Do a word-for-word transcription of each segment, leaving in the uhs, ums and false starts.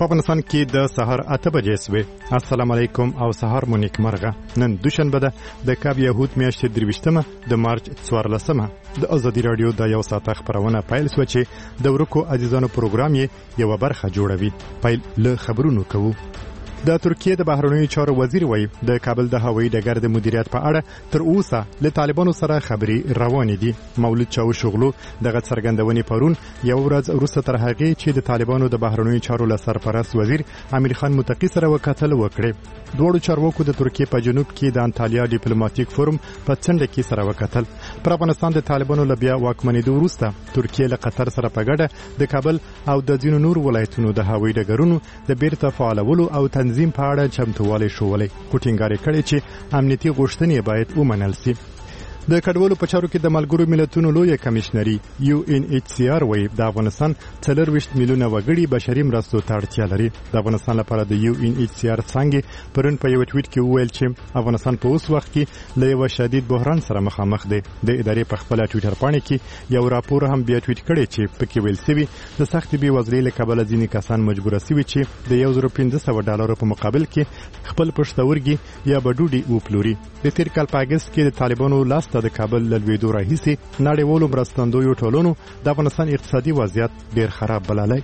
په افغانستان کې د سهار اته بجې سوې. السلام علیکم او سهار مو نیک مرغه. نن دوشنبه ده د کاب یهود میاشتې درویشتمه د مارچ څوارلسمه. د ازادي رادیو د یو ساعت خبرونه پیل سو چې د ورکو عزیزانو پروګرام یې یو برخه جوړوي. پیل له خبرونو کوو. د ترکیه د بهرنیو چارو وزیر وایي د کابل د هوایي ډګر د مدیریت په اړه تر اوسه له طالبانو سره خبرې روانې دي. مولود چاوشوغلو دغه څرګندونې پرون یو ورځ وروسته تر هغې چې د طالبانو د بهرنیو چارو له سرپرست وزیر امیر خان متقی سره وکتل وکړي. دوړو چارواکو د ترکیه په جنوب کې د انټالیا ډیپلوماټیک فورم په څنډه کې سره وکتل. پر افغانستان د طالبانو له بیا واکمنېدو وروسته ترکیه له قطر سره په ګډه د کابل او د ځینو نور ولایتونو د هوایي ډګرونو د بیرته فعالولو او تنظیم په اړه چمتووالی شولی. کوټینګاري کړي چې امنیتي غوښتنې باید ومنل شي. د کډوالو په چارو کې د ملګرو ملتونو لوی کمشنري یو ان ایچ سی آر وایي د افغانستان څلور ویشت میلیونه وګړي بشري مرستو ته اړتیا لري. د افغانستان لپاره د یو ان ایچ سی آر څنګه پرون په یو ټویټ کې وویل چې افغانستان په اوس وخت کې له یو شدید بحران سره مخامخ دی. د ادارې په خپل ټویټر باندې کې یو راپور هم بیا ټویټ کړی چې پکې ویل شوی د سخت بې وزلۍ له کبله ځینې کسان مجبور شوي چې د یو زره پنځه سوه ډالرو په مقابل کې خپل پښتورګي یا بډوډي وپلوري. د تیر کال په اګست کې د طالبانو لاسته د کابل لویدو راهیسي نړیوالو مرستندویو ټولونو د افغانستان اقتصادي وضعیت ډیر خراب بللی.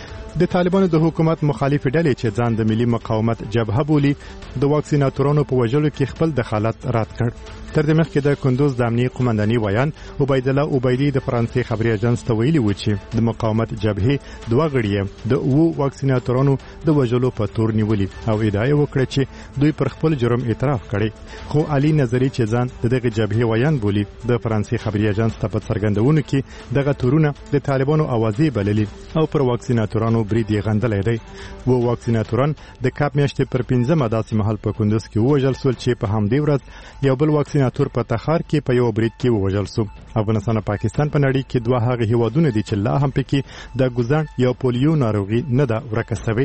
د طالبانو د حکومت مخالف ډلې چې ځان د ملي مقاومت جبهه بولي د واکسیناتورانو په وژلو کې خپل دخالت رد کړ. تر دې مخکې د کندوز د امنیه قومنداني ویان عبید الله عبیدی د فرانسې خبري اژانس ته ویلي و چې د مقاومت جبهه دوه غړي د وو واکسیناتورانو د وژلو په تور نیولي او ادعا وکړه چې دوی پر خپل جرم اعتراف کړي. خو علي نظری چې ځان دغه جبهه ویان بولي د فرانسې خبري اژانس ته په څرګندونو کې دغه تورونه د طالبانو اوازې بللي او پر واکسیناتورانو برید یې غندلی دی. وو واکسیناتوران د کاپ میاشتې پر پنځمه داسې مهال په کندوز کې ووژل سول چې په همدې ورځ یو بل واکسیناتور په تخار کې په یو برید کې ووژل سو. افغانستان او پاکستان په نړۍ کې دوه هغه هیوادونه دي چې لا هم پکې د ګوزن یا پولیو ناروغي نه ده ورکه شوې.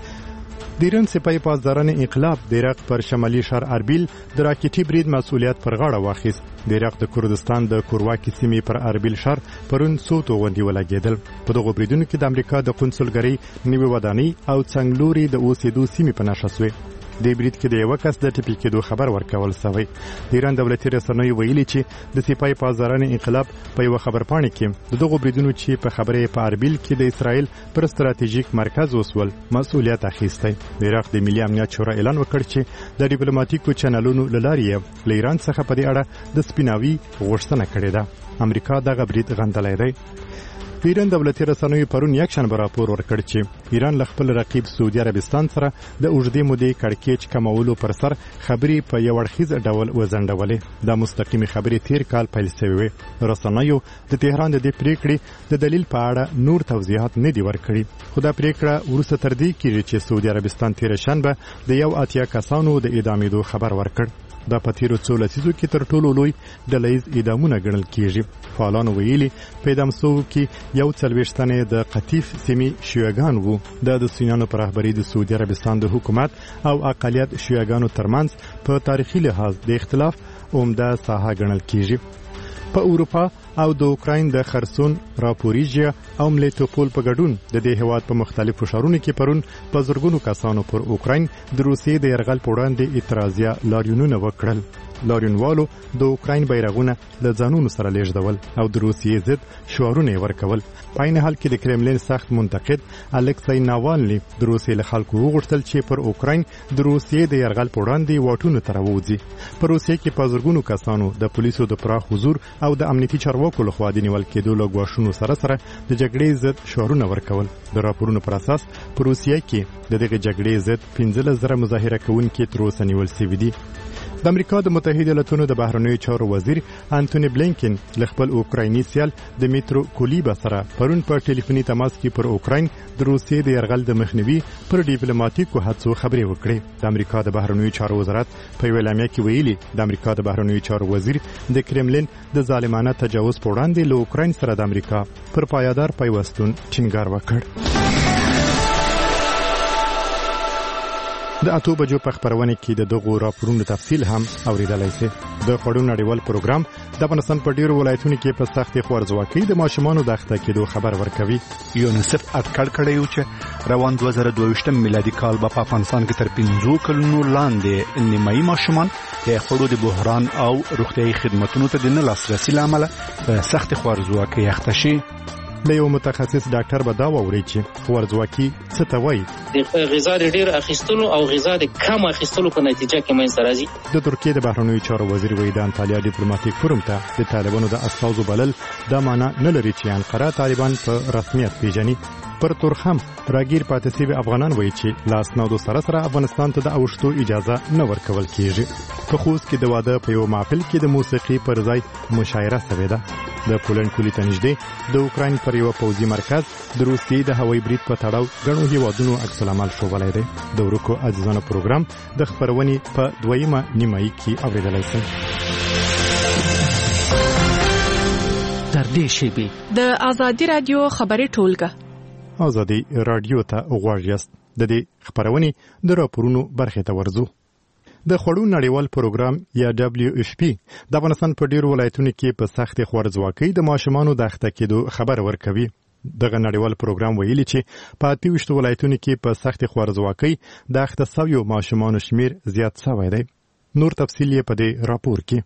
د ایران سپاه پاسداران انقلاب د عراق پر شمالي شهر اربیل د راکټي برید مسؤلیت پر غاړه واخیست. د عراق د کردستان د کورواکي سیمې پر اربیل شهر پرون څو توغندي ولګېدل. په دغو بریدونو کې د امریکا د قونسلګرۍ نوې ودانۍ او څنګلوري د اوسېدو سیمې په نښه شوې. د برید کې د یو کس د ټپي کېدو خبر ورکول شوی. د ایران دولتي رسنیو ویلي چې د سپاه پاسداران انقلاب په یو خبرپاڼه کې دغه بریدونو چې په خبره په اربیل کې د اسرائیل پر ستراتیژیک مرکز وسول مسؤلیت اخیستی. د عراق د ملي امنیت شورا اعلان وکړ چې د ډیپلوماټیکو چینلونو لارې له ایران څخه په دې اړه د سپیناوي غوښتنه کړې ده. امریکا دغه برید غندلی دی. د ایران دولتي رسنیو پرون یکشنبه راپور ورکړ چې ایران له خپل رقیب سعودي عربستان سره د اوږدې مودې کړکېچ کمولو پر سر خبرې په یو اړخیز ډول وځنډولې. دا مستقیمي خبرې تیر کال پیل شوې وې. رسنیو د تهران د دې پریکړې د دلیل په اړه نور توضیحات نه دي ورکړي. خو دا پریکړه وروسته تر دې کېږي چې سعودي عربستان تیر شنبه د یو اتیا کسانو د اعدامېدو خبر ورکړ. دا په تیرو څو لسیزو کې تر ټولو لوی ډلهییز اعدامونه ګڼل کېږي. فعالانو ویلي په اعدام شوو کې یو څلوېښت تنې د قطیف سیمې شیعهګان وو. دا د سنیانو په رهبرۍ د سعودي عربستان د حکومت او اقلیت شیعهګانو ترمنځ په تاریخي لحاظ د اختلاف عمده ساحه ګڼل کېږي. په اروپا او د اوکراین د خرسون، راپوریژیا او ملیټوپول په ګډون د دې هیواد په مختلفو ښارونو کې پرون په زرګونو کسانو پر اوکراین د روسیې د یرغل په وړاندې اعتراضیه لاریونونه وکړل. لاریونوالو د اوکراین بیرغونه له ځانونو سره لیږدول او د روسیې ضد شعارونه ورکول. په عین حال کې د کرملین سخت منتقد الکسای ناوالني د روسیې له خلکو وغوښتل چې پر اوکراین د روسیې د یرغل په وړاندې واټونو ته راووځي. په روسیې کې په زرګونو کسانو د پولیسو د پراخ حضور او د امنیتي چارواکو لخوا د نیول کېدو له ګواښونو سره سره د جګړې ضد شعارونه ورکول. د راپورونو پر اساس په روسیې کې د دغه جګړې ضد پنځلس زره مظاهره کوونکي تر اوسه نیول شوي دي. د امریکا د متحده ایالاتونو د بهرنیو چارو وزیر انټونی بلینکن له خپل اوکرایني سیال دمیترو کولیبا سره پرون په ټلیفوني تماس کې پر اوکراین د روسیې د یرغل د مخنیوي پر ډیپلوماټیکو هڅو خبرې وکړې. د امریکا د بهرنیو چارو وزارت په یوه اعلامیه کې ویلي د امریکا د بهرنیو چارو وزیر د کرملین د ظالمانه تجاوز په وړاندې له اوکراین سره د امریکا پر پایدار پیوستون ټینګار وکړ. د اتو بجو په خبرونه کې د دغو راپورونو تفصیل هم اوریدلای شئ. د خړو نړیوال پروګرام د افغانستان په ډیرو ولایتونو کې په سختي خوارځواکۍ د ماشومانو د اخته کېدو خبر ورکوي. یونیسف اټکل کړی و چې روان دوه زره دوه ویشتم میلادي کال به په افغانستان کې تر پنځو کلونو لاندې نیمایي ماشومان د خړو د بحران او روغتیايي خدماتو ته د نه لاسرسي له امله په سختي خوارځواکۍ اخته شي. له یو متخصص ډاکټر به دا واوري چې خوارځواکي څه ته وایي. د غذا ډیر اخیستلو او غذا د کم اخیستلو په نتیجه کې منځ راځي. د ترکیې د بهرنیو چارو وزیر وایي د انطالیا ډیپلوماټیک فورم ته د طالبانو د استازو بلل دا معنی نه لري چې انقره طالبان په رسمیت پیژني. پر تورخم راګیر پاتې شوي افغانان وایي چې لاس نودو سره سره افغانستان ته د اوښتو اجازه نه ورکول کیږي. په خوست کې د واده په یو محفل کې د موسیقي پر ځای مشاعره شوې ده. د پولند کلی ته نږدې د اوکراین پر یو پوځي مرکز د روسیې د هوایي برید په تړاو ګڼو هیوادونو عکس العمل ښودلی دی. د ورکو عزیزانو پروګرام د خپرونې په دویمه نیمایي کې اورېدلی شئ. تر دې شیبې د ازادي رادیو خبري ټولګه ازادي رادیو ته غواړئ یاست. د دې خبرونې د راپورونو برخې ته ورځو. د خړو نړیوال پروګرام یا دبليو اف پی د افغانستان په ډیرو ولایتونو کې په سختي خوارځواکۍ د ماشومانو د اخته کېدو خبر ورکوي. دغه نړیوال پروګرام ویلي چې په اته ویشت ولایتونو کې په سختي خوارځواکۍ د اخته شویو ماشومانو شمیر زیات شوی دی. نور تفصیل یې په دې راپور کې.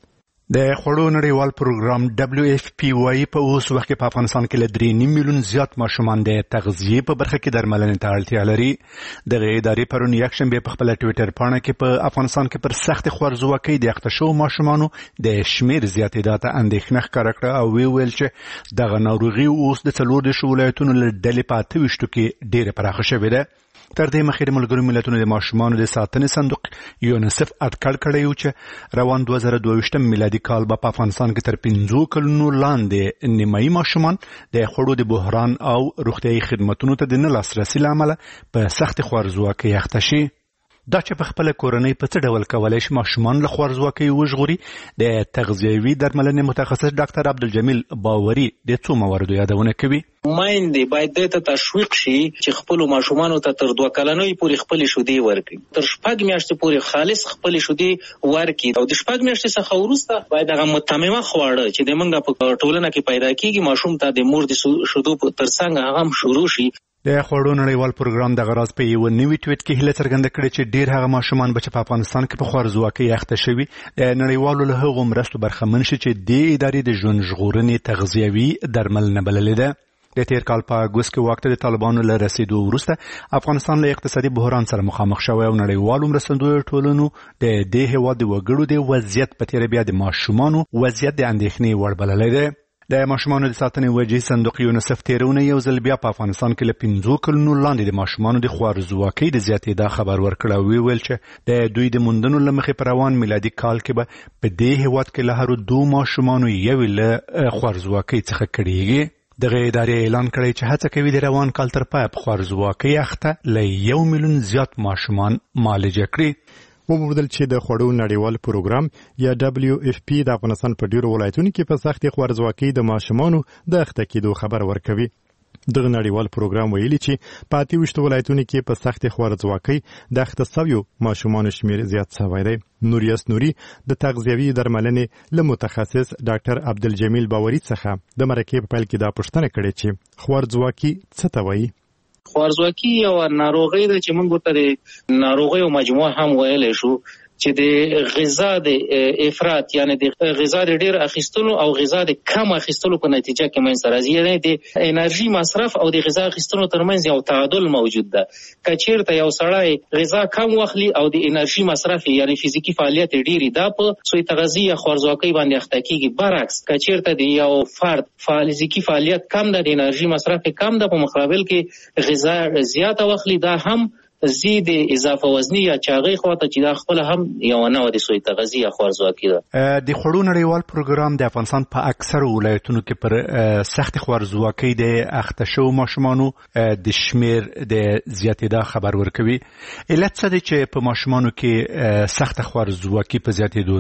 د خړو نړیوال پروګرام دبليو اف پی وايي په اوس وخت کې په افغانستان کې له درې نیم میلیون زیات ماشومان د تغذیې په برخه کې درملنې ته اړتیا لري. دغه ادارې پرون یکشنبه په خپل ټوئیټر پاڼه کې په افغانستان کې پر سخت خوارځواکۍ د اخته شوو ماشومانو د شمیر زیاتېدا ته اندېښنه ښکاره کړه او وی ویل چې دغه ناروغي اوس د څلور دېرشو ولایتونو له ډلې په اته ویشتو کې ډېره پراخه شوې ده. تر دې مخکې د ملګرو ملتونو د ماشومانو د ساتنې صندوق یونیسف اټکل کړی و چې روان دوه زره دوه ویشتم میلادي کال به په افغانستان کې تر پنځو کلونو لاندې نیمایي ماشومان د خړو د بحران او روغتیايي خدماتو ته د نه لاسرسي له امله په سختي خوارځواکۍ اخته شي. دا چې په خپل کورنۍ په څه ډول کولای شي ماشومان له خوارځواکۍ وژغوري، د تغذیوي درملنې متخصص ډاکټر عبدالجمیل باوري د څو مواردو یادونه کوي. مایندې باید د ته تشویق شي چې خپل ماشومانو ته تر دوه کلنۍ پورې خپل شودې ورکړي، تر شپږ میاشتې پورې خالص خپل شودې ورکړي او د شپږ میاشتې څخه وروسته باید هغه متممه خواړه چې د موږ په ټولنه کې پیدا کیږي ماشوم ته د مور د شودو تر څنګ هغه هم شروع شي. د خړو نړیوال پروګرام د غراض په یو نوی ټویټ کې هله څرګنده کړې چې ډیر هغه ماشومان به په افغانستان کې په خوارځواکۍ اخته شوي د نړیوالو له هغو مرستو برخمن شي چې د ادارې د ژوند ژغورنې تغذیوي درملنه بللې ده. د تیر کال په اګوست کې وخت د طالبانو له رسیدو وروسته افغانستان له اقتصادي بحران سره مخامخ شوی او نړیوالو مرستندویو ټولنو د دې هیواد د وګړو د وضعیت په تیر بیا د ماشومانو وضعیت د اندېښنې وړ بللی دی. د ماشومانو د ساتنې وجهي صندوق یونیسف تیرونه یو ځل بیا په افغانستان کې له پنځو کلونو لاندې د ماشومانو د خوارځواکۍ د زیاتېدا خبر ورکړ او ویل چې د دوی د موندنو له مخې په روان میلادي کال کې به په دې هیواد کې له هرو دوه ماشومانو یو له خوارځواکۍ څخه کړيږي. دغه ادارې اعلان کړی چې هڅه کوي د روان کال تر پایه په خوارځواکۍ اخته له یو میلیون زیات ماشومان معالجه کړي. وموندل چې د خړو نړیوال پروګرام یا دبليو اف پی د افغانستان په ډیرو ولایتونو کې په سختي خوارځواکۍ د ماشومانو د اخته کېدو خبر ورکوي. دغه نړیوال پروګرام ویلي چې په اته ویشت ولایتونو کې په سختي خوارځواکۍ د اخته شویو ماشومانو شمیر زیات شوی دی. نوریاس نوري د تغذیوي درملنې له متخصص ډاکټر عبدالجمیل باوري څخه د مرکې په پیل کې دا پوښتنه کړې چې خوارځواکۍ څه ته وایي. خوارځواکي یو ناروغي ده چې موږ ورته د ناروغیو مجموعه هم ویلی شو چې د غذا د افراط یعنی د غذا د ډیر اخیستلو او غذا د کم اخیستلو په نتیجه کې منځ راځي. یعنی د انرژي مصرف او د غذا اخیستلو ترمنځ یو تعادل موجود ده. که چیرته یو سړی غذا کم واخلي او د انرژي مصرف یعنی فزیکی فعالیت ډیری ده په سوی تغذیه یا خوارځواکۍ باندې اخته کیږي. برعکس که چیرته د یو فرد فزیکی فعالیت کم ده د انرژي مصرف کم ده په مقابل کې غذا زیاته واخلي دا هم زید اضافه وزنی یا چاغې خواته چې دا خپل هم یو نه د سوی تغذیه یا خوارځواکۍ ده. د خړو نړیوال پروګرام د افغانستان په اکثر ولایتونو کې پر سخت خوارځواکۍ د اخته شوو ماشومانو د شمیر د زیاتېدا خبر ورکوي. علت څه دی چې په ماشومانو کې سخت خوارځواکۍ په زیاتېدو ده؟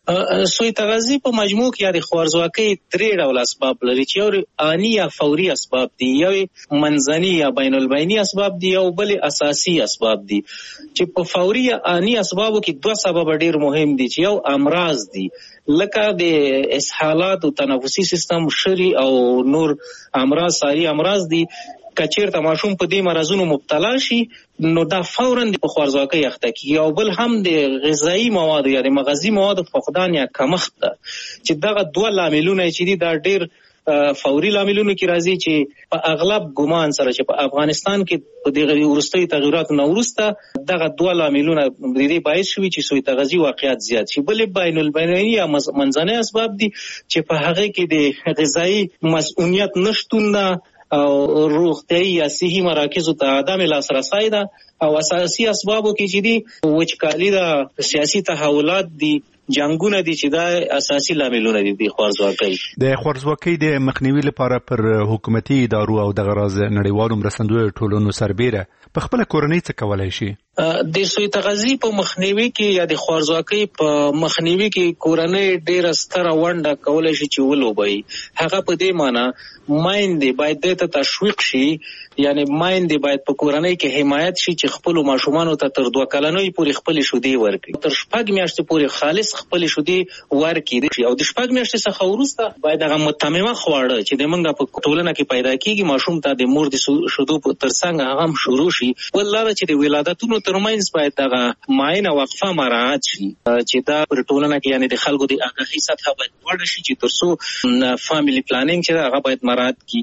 سوی تغذی په مجموع کې یا د خوارزواکۍ درې ډول اسباب لري چې یو آنی یا فوري اسباب دي، یو منځني یا بین البیني اسباب دي، او بل اساسي اسباب دي. چې په فوري یا آنی اسبابو کې دوه سبب ډیر مهم دي چې یو امراض دي لکه د اسهالات او تنفسي سیستم شری او نور امراض ساری امراض دي. کچیر ته ماشوم په دې مرزونو مبتلا شي نو دا فوراً د خوارزواکۍ اخته کیږي. او بل هم د غذایی مواد یا د مغذي مواد فقدان یا کمښت ده چې دغه دوه لاملونه چې دي دا ډیر فوري لاملونه کې راځي چې په اغلب ګمان سره چې په افغانستان کې په دغه وروستي تغیراتو نه وروسته دغه دوه لاملونه د دې باعث شوي چې سوی تغذی واقعیت زیات شي. بل بین البیني یا منځني اسباب دي چې په هغه کې د غذایی مسؤلیت نشتون ده او روغتیايي یا صحي مراکزو ته عدم لاسرسی ده. او اساسي اسبابو کې چې دي وچکالي ده، سیاسي تحولات دي، جنگونه دي چې دا اساسي لاملونه دي د خوارزواکۍ. د خوارزواکۍ د مخنیوي لپاره پر حکومتي ادارو او د غراض نړیوالو مرستندویو ټولنو سربیره په خپل کورنۍ څه کولای شي؟ د سوی تغذی په مخنیوي کې یا د خوارزواکۍ په مخنیوي کې کورنۍ ډیره ستره ونډه کولای شي چې ولوبوي. هغه په دې معنی مایندې باید ته تشویق شي، یعنی مایندې باید په کورنۍ کې حمایت شي چې خپل ماشومانو ته تر دوه کلنۍ پورې خپل شودې ورکړي، تر شپږ میاشتې پورې خالص خپل شودې ورکړي. او د شپږ میاشتې څخه وروسته باید هغه متممه خواړه چې د منګه په ټولنه کې پیدا کیږي ماشوم ته د مور د شودو په ترڅنګ هغه هم شروع شي. ولله چې د ولادتونو ترمنځ باید دغه معینه وقفه مراعات شي چې دا پر ټولنه کې یعنی د خلکو د آگاهی سطح باید لوړه شي چې ترڅو فاميلي پلانینګ چې هغه باید مراعات کی.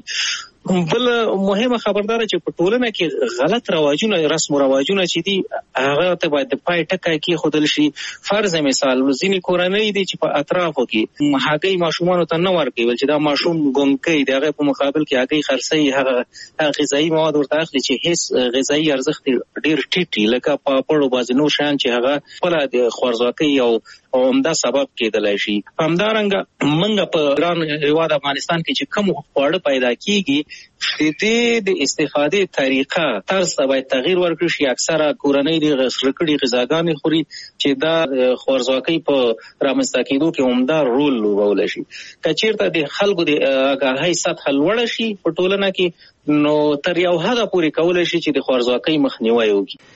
بل مهمه خبردار چې په ټولنه کې غلط رواجونه رسم او رواجونه چې دي هغه ته باید د پای ټکای کې خودل شي. فرض مثال ځینې کورنۍ دي چې په اطرافو کې هغه ماشومان ته نه ورکوي چې دا ماشوم ګونګي دغه په مقابل کې هغه خرڅي هغه غذایی مواد ورته اخلي چې هیڅ غذایی ارزښت ډیر ټیټي لکه پاپړو بازنو شان چې هغه خپل د خوارزواکۍ او عمده سبب کېدلای شي. همدارنګه منګه په ګران هیواد افغانستان کې چې کوم خواړه پیدا کیږي د دې د استفادې طریقه طرز باید تغییر ورکړي شي. اکثره کورنۍ د غسرکړي غذاګانې خوري چې دا خوارزواکۍ په رامنځته کېدو کې عمده رول لوبولی شي. که چېرته د خلکو د آګاهۍ سطح لوړه شي په ټولنه کې نو تر یو حده پورې کولی شي چې د خوارزواکۍ مخنیوی وکړي.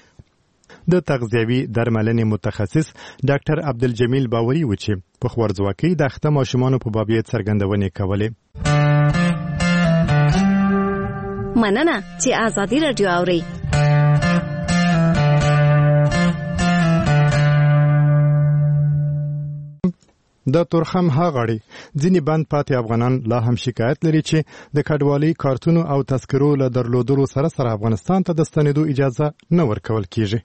د تغذیوي درملنې متخصص ډاکټر عبدالجمیل باوري و چې په خوارزواکۍ د اخته ماشومانو په بابیت څرګندونې کولې. مننه چې آزادي رادیو اوري. د تورخم ها غړي ځینې بند پاتې افغانان لا هم شکایت لري چې د کډوالۍ کارتونو او تذکرو له درلودلو سره سره افغانستان ته د ستنېدو اجازه نه ورکول کیږي.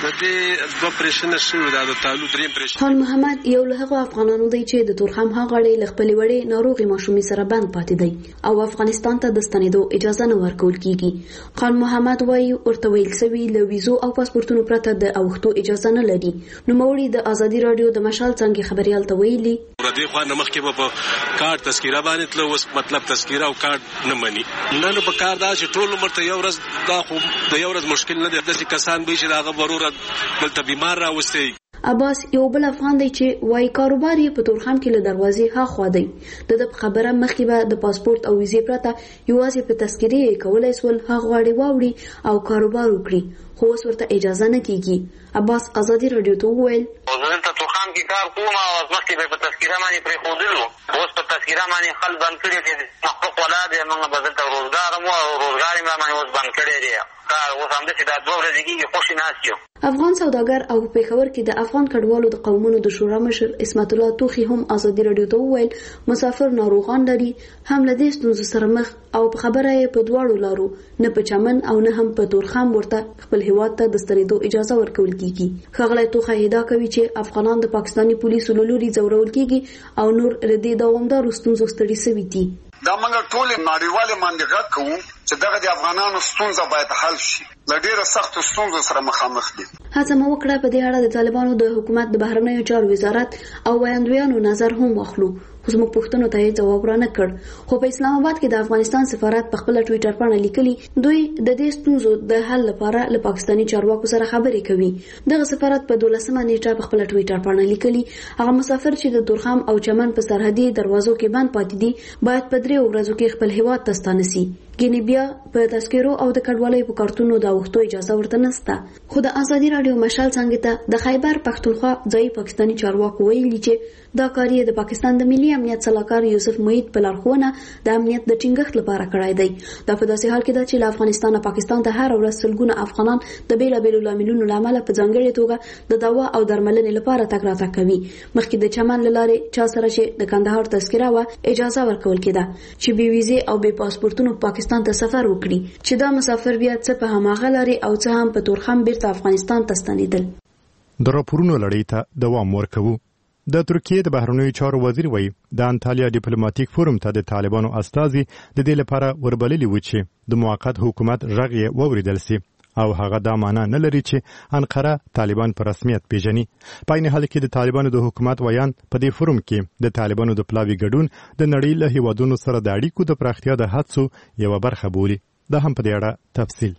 خان محمد یو له هغو افغانانو دی چې د تورخم ها غړي له خپلې وړې ناروغي ماشومې سره بند پاتې دی او افغانستان ته د ستنېدو اجازه نه ورکول کیږي. خان محمد وایي ورته ویل سوي له ویزو او پاسپورتونو پرته د اوښتو اجازه نه لري. نوموړي د آزادي رادیو د مشال څنګه خبريال ته ویلي د خو نه مخکې په کارت تذکره باندې تل اوس مطلب تذکره او کارت نه مني. نه نو په کار دا چې ټول عمر ته یو ورځ دا خو د یو ورځ مشکل نه دی. د کسان به چې دا ضرورت بلته بیمار راوستي. عباس یو بل افغان دی چې وای کاروبار یې په تورخم کې له دروازې ها خوا دی. د خبره مخکې به د پاسپورت او ویزې پرته یوازې په تذکره کولای سول هغه غواړي واوړي او کاروبار وکړي خو اوس ورته اجازه نه کیږي. عباس آزادي رادیو ته وویل دلته تورخم کې کار کوم او مخکې به په تذکره باندې پرې ښودلو، اوس په تذکره باندې خل بند کړي چې محقق ولا دی موږ به دلته روزګار مو او روزګار یې باندې اوس بند کړی دی. اوس هم داسې دا دوه ورځې کېږي خوشې ناست یو. افغان سوداګر او پېښور کې د افغان کډوالو د قومونو د شورا مشر اسمت الله توخي هم آزادي رادیو ته وویل مسافر ناروغان لري هم له دې ستونزو سره مخ او په خبره یې په دواړو لارو نه په چمن او نه هم په تورخم ورته خپل هیواد ته د ستنېدو اجازه ورکول کیږي. ښاغلی توخه ادعا کوي چې افغانان د پاکستاني پولیسو له لوري ځورول کیږي او نور له دې دوامدارو ستونزو ستړي سوي دي. دا موږ ټول نړیوال باندې غږ کوو چې دغه د افغانانو ستونزه باید حل شي. له ډیره سختو ستونزو سره مخامخ دي. هڅه مو وکړه په دې اړه د طالبانو د حکومت د بهرنیو چارو وزارت او ویاندویانو نظر هم واخلو، خو زموږ پوښتنو ته جواب را نه کړ. خو په اسلام آباد کې د افغانستان سفارت په خپل ټوئیټر باندې لیکلي دوی د دې ستونزو د حل لپاره له پاکستاني چارواکو سره خبرې کوي. دغه سفارت په دولسمه نیټه په خپل ټوئیټر باندې لیکلي هغه مسافر چې د تورخم او چمن په سرحدي دروازو کې بند پاتې دي باید په درې ورځو کې خپل هیواد ته ستانه شي. ګینې بیا په تذکرو او د کډوالۍ په کارتونو د وختو اجازه ورته نشته. خو د ازادي رادیو مشال څنګه ته د خیبر پښتونخوا ځای پاکستاني چارواکو ویلي چې دا کار یې د پاکستان د ملي امنیت صلاحکار یوسف موحد په لارښوونه د امنیت د ټینګښت لپاره کړای دی. دا په داسې حال کې ده چې له افغانستان او پاکستان ته هر ورځ سلګونه افغانان د بیلابېلو لاملونو لامل په ځانګړي توګه د دوا او درملنې لپاره تګ راتګ کوي. مخکې د چمن لاره چا سره چې د کندهار تذکره و اجازه ورکول کېده چې بې ویزې او بې پاسپورتونو پاکستان ته سفر وکړي چې دا مسافر بیا څه په هماغه لارې او څه هم په تورخم بیرته افغانستان ته ستنېدل. د راپورونو لړۍ ته دوام ورکوو. د ترکیې د بهرنیو چارو وزیر وایي د انټالیا ډیپلوماټیک فورم ته د طالبانو استازي د دې لپاره وربللي و چې د موقت حکومت غږ یې واوریدل سي او هغه دا معنا نه لري چې انقره طالبان په رسمیت پیژني. په عین حال کې د طالبانو د حکومت ویان په دې فورم کې د طالبانو د پلاوي ګډون د نړۍ له هیوادونو سره د اړیکو د پراختیا د هڅو یو برخه بولي. دا هم په دې اړه تفصیل.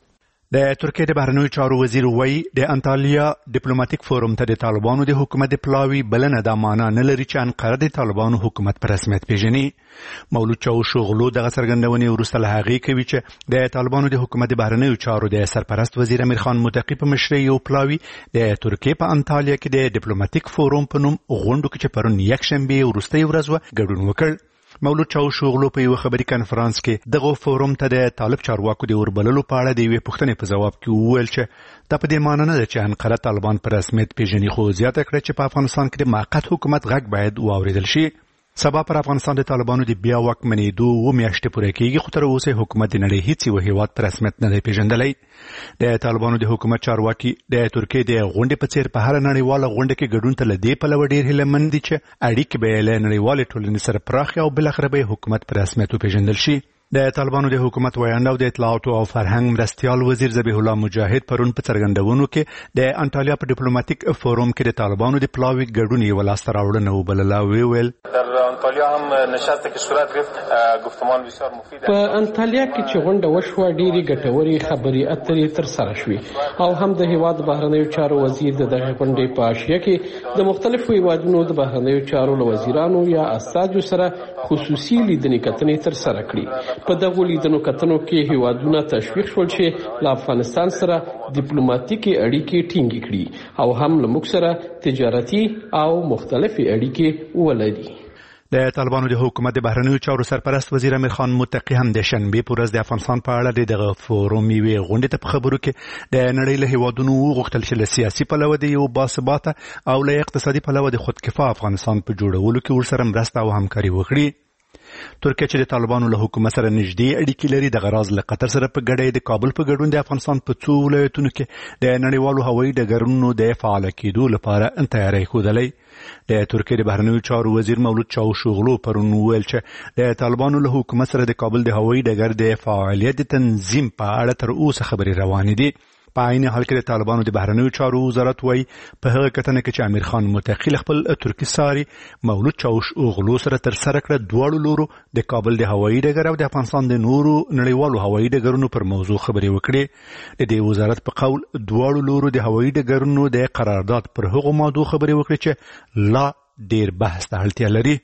د ترکیې د بهرنیو چارو وزیر وایي د انټالیا ډیپلوماټیک فورم ته د طالبانو د حکومت د پلاوي بلنه دا معنا نه لري چې انقره د طالبانو حکومت په رسمیت پیژني. مولود چاوشوغلو دغه څرګندونې وروسته له هغې کوي چې د طالبانو د حکومت د بهرنیو چارو د سرپرست وزیر امیر خان متقي په مشرۍ یو پلاوي د ترکیې په انټالیا کې د ډیپلوماټیک فورم په نوم غونډو کې چې پرون یکشنبه وروستۍ ورځ و ګډون وکړ. مولود چاوشوغلو په یو خبري کانفرنس کې دغه فورم ته د طالب چارواکو د وربللو په اړه د یوې پوښتنې په جواب کې وویل چې دا په دې معنی نه ده چې انقره طالبان په رسمیت پیژني، خو زیاته کړه چې په افغانستان کې د موقت حکومت غږ باید واوریدل شي. سبا پر افغانستان د طالبانو د بیا واکمنېدو و میاشتې پوره کېږي، خو تر اوسه حکومت د نړۍ هیڅ یو هیواد په رسمیت نه دی پیژندلی. د طالبانو د حکومت چارواکي د ترکیې د غونډې په څیر په هر نړیواله غونډه کې ګډون ته له دې پلوه ډېر هیلهمند دي چې اړیکې به له نړیوالې ټولنې سره پراخې او بالاخره به حکومت په رسمیت وپیژندل شي. د طالبانو د حکومت ویاند او د اطلاعاتو او فرهنګ مرستیال وزیر ذبیح الله مجاهد پرون په څرګندونو کې د انټالیا په ډیپلوماټیک فورم کې د طالبانو د پلاوي ګډون یې ولاسته راوړنه وبلله. ویل در انټالیا هم نشست کې صورت گرفت گفتمان بسیار مفید په انټالیا کې چې غونډه وشوه ډېری ګټورې خبرې اترې تر سره شوې او هم د هیواد بهرنیو چارو وزیر د دغه غونډې په اشیا کې د مختلفو هیوادونو د بهرنیو چارو له وزیرانو یا استازو سره خصوصي لیدنې کتنې تر سره کړې. په دغه لیدنو کتنو کې هیوادونه تشویق شول چې له افغانستان سره ډیپلوماټیکي اړیکې ټینګې کړي او هم له موږ سره تجارتي او مختلفې اړیکې ولري. د طالبانو د حکومت د بهرنیو چارو سرپرست وزیر امیر خان متقي هم د شنبه په ورځ د افغانستان په اړه دغه فورم یوې غونډې ته په خبرو کې د نړۍ له هیوادونو وغوښتل چې له سیاسي پلوه د یو باثباته او له اقتصادي پلوه د خودکفا افغانستان په جوړولو کې ورسره مرسته او همکاري وکړي. ترکیه چې د طالبانو له حکومت سره نږدې اړیکې لري د غراز له قطر سره په ګډه د کابل په ګډون د افغانستان په څو ولایتونو کې د نړیوالو هوایي ډګرونو د فعال کېدو لپاره تیاری ښودلی. د ترکیې د بهرنیو چارو وزیر مولود چاوشوغلو پرون وویل چې د طالبانو له حکومت سره د کابل د هوایي ډګر د فعالیت تنظیم په اړه تر اوسه خبرې روانې دي. په عین حال کې د طالبانو د بهرنیو چارو وزارت وایي په هغه کتنه کې چې امیر خان متقي خپل ترکي ساري مولود چاوشوغلو سره تر سره کړه دواړو لورو د کابل د هوایي ډګر او د افغانستان د نورو نړیوالو هوایي ډګرونو پر موضوع خبرې وکړې. د دې وزارت په قول دواړو لورو د هوایي ډګرونو د قرارداد پر هغو موضوع خبرې وکړې چې لا ډیر بحث ته اړتیا لري.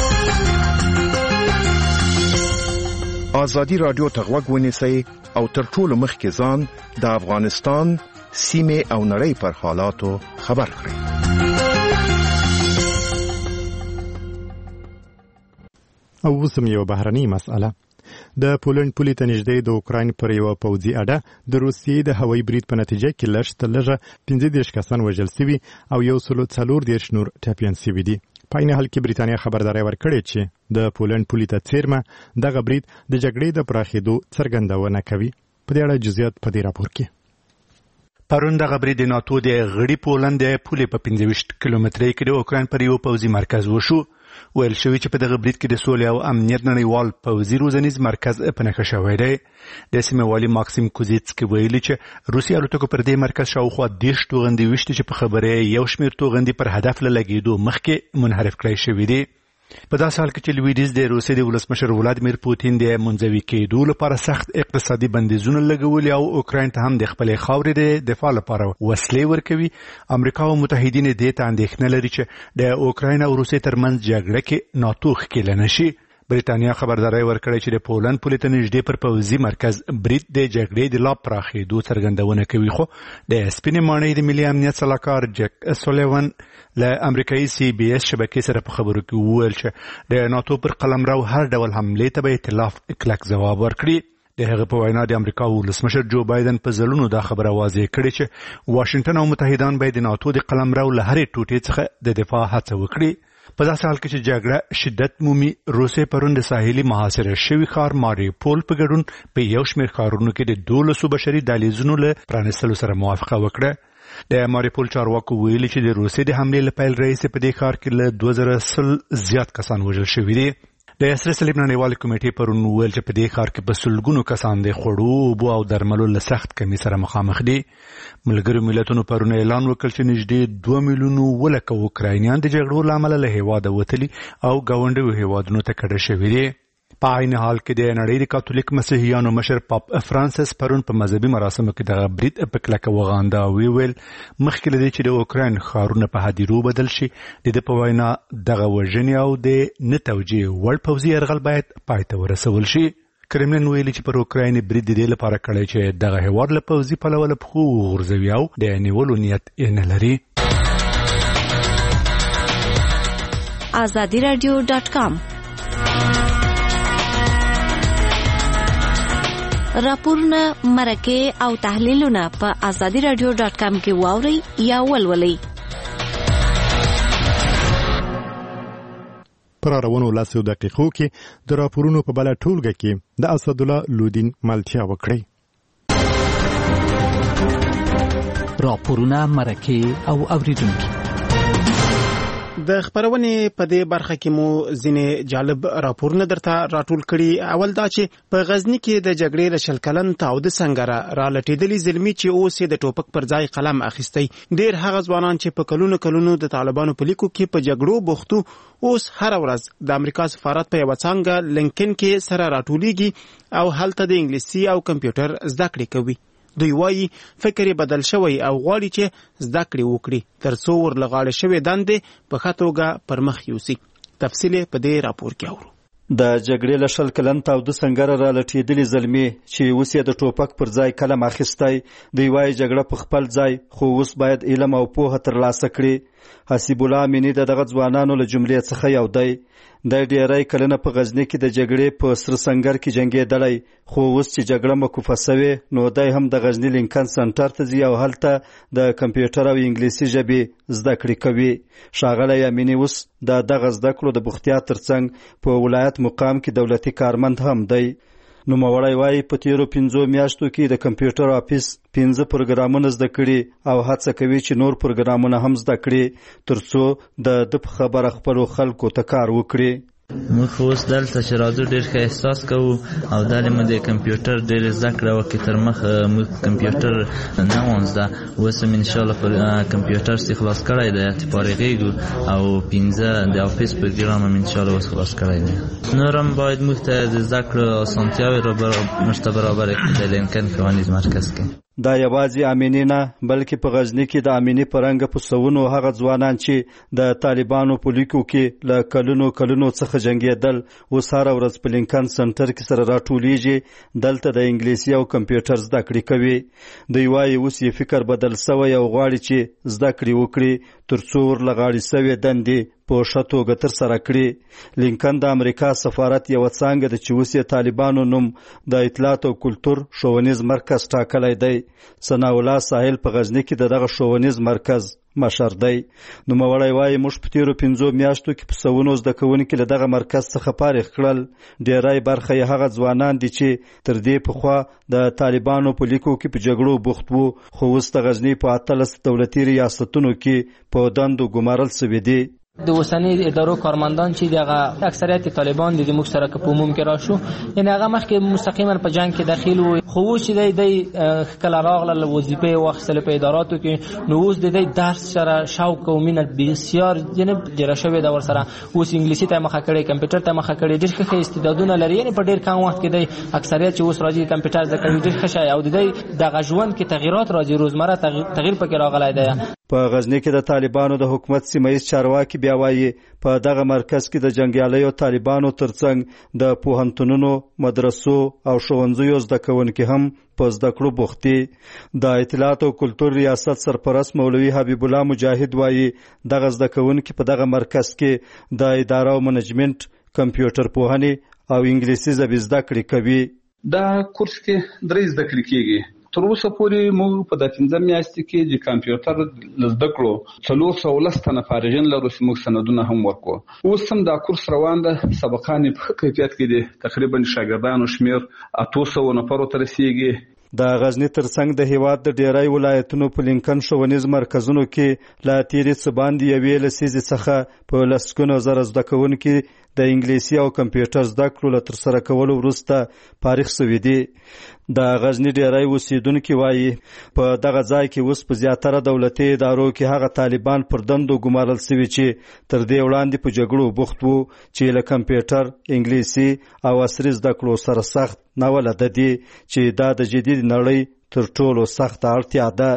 آزادی رادیو ته غوږ ونیسئ او تر ټولو مخکې ځان د افغانستان سیمې او نړۍ پر حالاتو خبر کړئ. او اوس یو بهرنۍ مسأله. د پولند پولې ته نږدې د اوکراین پر یوه پوځي اډه د روسیې د هوایي برید په نتیجه کې لږ تر لږه پنځه دېرش کسان وژل سوي او یو سل څلور دېرش نور ټپیان سوي دي. په عین حال کې بریتانیا خبرداری ورکړې چې د پولند پولې ته څیرمه دغه برید د جګړې د پراخېدو څرګندونه کوي. په دې اړه جزئیات په دې راپور کې. پرون دغه برید د ناتو د غړي پولند د پولې په پنځه ویشت کیلومترۍ کې د اوکراین پر یو پوځي مرکز وشو. ویل شوی چې په دغه برید کې د سولې او امنیت نړیوال پوځي روزنیز مرکز په نښه شوی دی. د سیمې والي ماکسیم کوزیتسکي ویلي چې روسي الوتکو پر دې مرکز شاوخوا دېرش توغندي وشتي چې په خبره یو شمېر توغندي پر هدف له لګېدو مخکې منحرف کړی شوي دي. په داسې حال کې چې لویدیز د روسیې د ولسمشر ولادیمیر پوتین د منځوي کېدو لپاره سخت اقتصادي بندیزونه لګولي او اوکراین ته هم د خپلې خاورې د دفاع لپاره وسلې ورکوي، امریکا او متحدین دې ته اندېښنه لري چې د اوکراین او روسیې ترمنځ جګړه کې ناتو ښکېله نشي. بریتانیا خبرداري ورکړې چې د پولند پولې ته نږدې پر پوځي مرکز برید د جګړې د لا پراخېدو څرګندونه کوي، خو د سپینې ماڼۍ د ملي امنیت سلاکار جک سولیوان له امریکایي سی بي اس شبکې سره په خبرو کې وویل چې د ناتو پر قلمرو هر ډول حملې ته به ائتلاف کلک ځواب ورکړي. د هغه په وینا د امریکا ولسمشر جو بایدن په ځلونو دا خبره واضح کړې چې واشنگټن او متحدان باید د ناتو د قلمرو له هرې ټوټې څخه د دفاع هڅه وکړي. په داسې حال کې چې جګړه شدت مومي، روسیې پرون د ساحلي محاصره شوي ښار ماریوپول په ګډون په یو شمېر ښارونو کې د دولسو بشري دهلیزونو له پرانیستلو سره موافقه وکړه. د ماریوپول چارواکو ویلي چې د روسیې د حملې له پیل راهیسې په دې ښار کې له دوه زره سل زیات کسان وژل شوي دي. د سره صلیب نړیوالې کمیټې پرون وویل چې په دې ښار کې په سلګونو کسان د خوړو، اوبو او درملو له سخت کمي سره مخامخ دي. ملګرو ملتونو پرون اعلان وکړ چې نږدې دوه میلیونو ولکه اوکراینیان د جګړو له امله له هېواده وتلي او ګاونډیو هېوادونو ته کډه شوي دي. په عین حال کې د نړۍ د کاتولیک مسیحیانو مشر پاپ فرانسیس پرون په مذهبي مراسمو کې دغه برید په کلکه وغانده او ویل مخکې له دې چې د اوکراین ښارونه په هدیرو بدل شي، د ده په وینا دغه وژنې او د نه توجیه وړ پوځي یرغل باید پای ته ورسول شي. کرملین ویلي چې پر اوکراین برید د دې لپاره کړی چې دغه هېواد له پوځي پلوه له پښو وغورځوي او د نیولو نیت یې نه لري. آزادي رادیو ډاټ کام راپورونه، مرکې او تحلیلونه په آزادي رادیو ډاټ کام کې واورئ یا ولولئ. پر روانو لاسو دقیقو کې د راپورونو په بله ټولګه کې د اسدالله لودین ملتیا وکړئ. راپورونه، مرکې او اوریدونکي. د خبرونې په دې برخه کې مو ځینې جالب راپورونه درته راټول کړي. اول دا چې په غزنی کې د جګړې د شل کلن تاوده سنگره را لټېدلي زلمي چې اوس یې د ټوپک پر ځای قلم اخیستی. ډېر هغه ځوانان چې په کلونو کلونو د طالبانو په لیکو کې په جګړو بوختو اوس هر ورځ د امریکا سفارت په یوه څانګه لینکن کې سره راټولیږي او هلته د انګلیسي او کمپیوټر زده کړې کوي. دوی وایي فکر یې بدل شوی او غواړي چې زده کړې وکړي تر څو ورلغاړې شوې دندې په ښه توګه پر مخ یوسي. تفصیل په دې راپور کې اورو. د جګړې له شل کلن تاوده سنگره را لټېدلي زلمي چې اوس یې د ټوپک پر ځای قلم اخیستی. دوی وایي جګړه په خپل ځای، خو اوس باید علم او پوهه ترلاسه کړي. حسیب الله امینی د دغه ځوانانو له جملې څخه یو دی. د ډېری کلونه په غزنی کې د جګړې په سره سنگر کې جنګېدلی، خو اوس چې جګړه موقوفه سوې نو دی هم د غزنی لینکن سنټر ته ځي او هلته د کمپیوټر او انګلیسي ژبې زده کړې کوي. ښاغلی امینی اوس د دغه زده کړو د بوختیا ترڅنګ په ولایت مقام کې دولتي کارمند هم دی. نوموړی وایي په تیرو پنځو میاشتو کې د کمپیوټر آفیس پنځه پروګرامونه زده کړي او هڅه کوي چې نور پروګرامونه هم زده کړي تر څو د ده په خبره خپلو خلکو ته کار وکړي. موږ اوس دلته چې راځو ډېر ښه احساس کوو او دلې مو د کمپیوټر ډېرې زده کړه وکړې. تر مخه موږ کمپیوټر نه وم زده، اوس هم انشاءالله پر کمپیوټر سي خلاص کړی دی چې فارغېږو او پنځه د آفیس پروګرام هم انشاءالله اوس خلاص کړی دی. نور هم باید موږ ته د زده کړو اسانتیاوې موږ ته برابرې کړي د لینکن ښوونیز مرکز کې. دا یوازې امینی نه بلکې په غزنی کې د امینی په رنګه په سوونو هغه ځوانان چې د طالبانو په لیکو کې له کلونو کلونو څخه جنګېدل اوس هره ورځ په لینکن سنټر کې سره راټولیږي، دلته د انګلیسي او کمپیوټر زده کړې کوي. دوی وایي اوس یې فکر بدل سوی او غواړي چې زده کړې وکړي تر څو ورلغاړې سوې دندې په ښه توګه ترسره کړي. لینکن د امریکا سفارت یوه څانګه ده چې اوس یې طالبانو نوم د اطلاعات او کلتور ښوونیز مرکز ټاکلی دی. ثناء الله ساحل په غزنی کې د دغه ښوونیز مرکز مشر دی. نوموړی وایي موږ په تیرو پنځو میاشتو کې په سوونو زده کوونکي له دغه مرکز څخه فارغ کړل. ډېری برخه یې هغه ځوانان دي چې تر دې پخوا د طالبانو په لیکو کې په جګړو بوخت وو، خو اوس د غزنی په اتلس دولتي ریاستونو کې په دندو ګمارل سوي دي. د اوسنی ادارو کارمندان چې دغه اکثریت طالبان د موږ سره په عموم کې راشو ان هغه مخکې مستقیما په جنگ کې داخل وو خو چې د کله راغله وظیفه واخیستل په اداراتو کې نو اوس د درس سره شوق او مینه بسیار جنب جره شوی دا ور سره اوس انګلیسي ته مخه کړي کمپیوټر ته مخه کړي ډېر ښه استعدادونه لري یعنی په ډېر کم وخت کې د اکثریت چې اوس راځي کمپیوټر زده کوي ډېر ښه شي او د دغه ژوند کې تغیرات راځي روزمره تغییر پکې راغلی دی. په غزنی کې د طالبانو د حکومت سیمایي چارواکي بیا وایي په دغه مرکز کې د جنگیالیو طالبانو ترڅنګ د پوهنتونونو مدرسو او ښوونځیو زده کوونکي هم په زده کړو بوخت دي. د اطلاعات او کلتور ریاست سرپرست مولوي حبیب الله مجاهد وایي دغه زده کوونکي په دغه مرکز کې د اداره او منیجمنت کمپیوټر پوهنې او انګلیسي ژبې زده کړې کوي. دا کورس کې درې زده کړې کېږي. تر اوسه پورې موږ په د پنځه میاشتې کې د کمپیوټر زده کړو څلور سوه لس تنه فارغین لرو چې موږ سندونه هم ورکړو. اوس هم دا کورس روان ده. سبقان په ښه کیفیت کې دي. تقریبا شاګردانو شمیر اتو سوو نفرو ته رسیږي. د غزنی ترڅنګ د هیواد د ډیری ولایتونو په لینکن ښوونیز مرکزونو کې لا تیرې څه باندې یوې لسیزې څخه په لسګونو زره زده کوونکي د انګلیسي او کمپیوټر زده کړو له ترسره کولو وروسته فارغ شوي دي. د غزنی ډیری اوسیدونکي وایي په دغه ځای کې اوس په زیاتره دولتي ادارو کې هغه طالبان پر دندو ګمارل شوي چې تر دې وړاندې په جګړو بوخت وو چې له کمپیوټر انګلیسي او عصري زده کړو سره سخت ناولده دي چې دا د جدید نړۍ تر ټولو سخته اړتیا ده.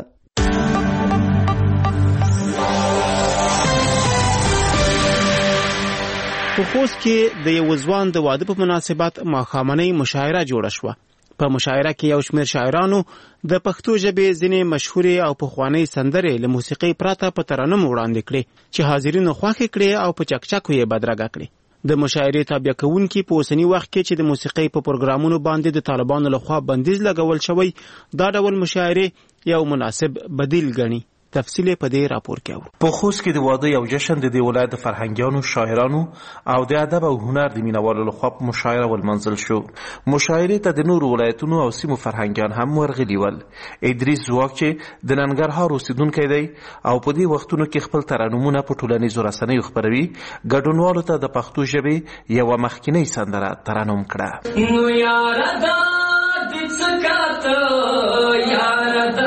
په خوست کې د یو ځوان د واده په مناسبت ماښامنۍ مشاعره جوړه شوه. په مشاعره کې یو شمېر شاعرانو د پښتو ژبې ځینې مشهورې او پخوانۍ سندرې له موسیقۍ پرته په ترنم وړاندې کړې چې حاضرینو خوښې کړې او په چکچکو یې بدرګه کړې. د مشاعرې تابع کوونکي په اوسني وخت کې چې د موسیقۍ په پروګرامونو باندې د طالبانو لخوا بندیز لګول شوی دا ډول مشاعرې یو مناسب بدیل ګڼي. تفصیل په دې راپور کې اورو. په خوست کې د واده یو جشن د دې ولایت فرهنګیانو شاعرانو او د ادب او هنر د مینوالو لخوا په مشاعره ولمنځل شو. مشاعرې ته د نورو ولایتونو او سیمو فرهنګیان هم ورغلي ول. ادریس زواک چې د ننګرهار اوسیدونکی دی او په دې وختونو کې خپل ترنمونه په ټولنیزو رسنیو خپروي ګډونوالو ته د پښتو ژبې یوه مخکینۍ سندره ترنم کړه. نو یاره دا د څه کاته یاره دا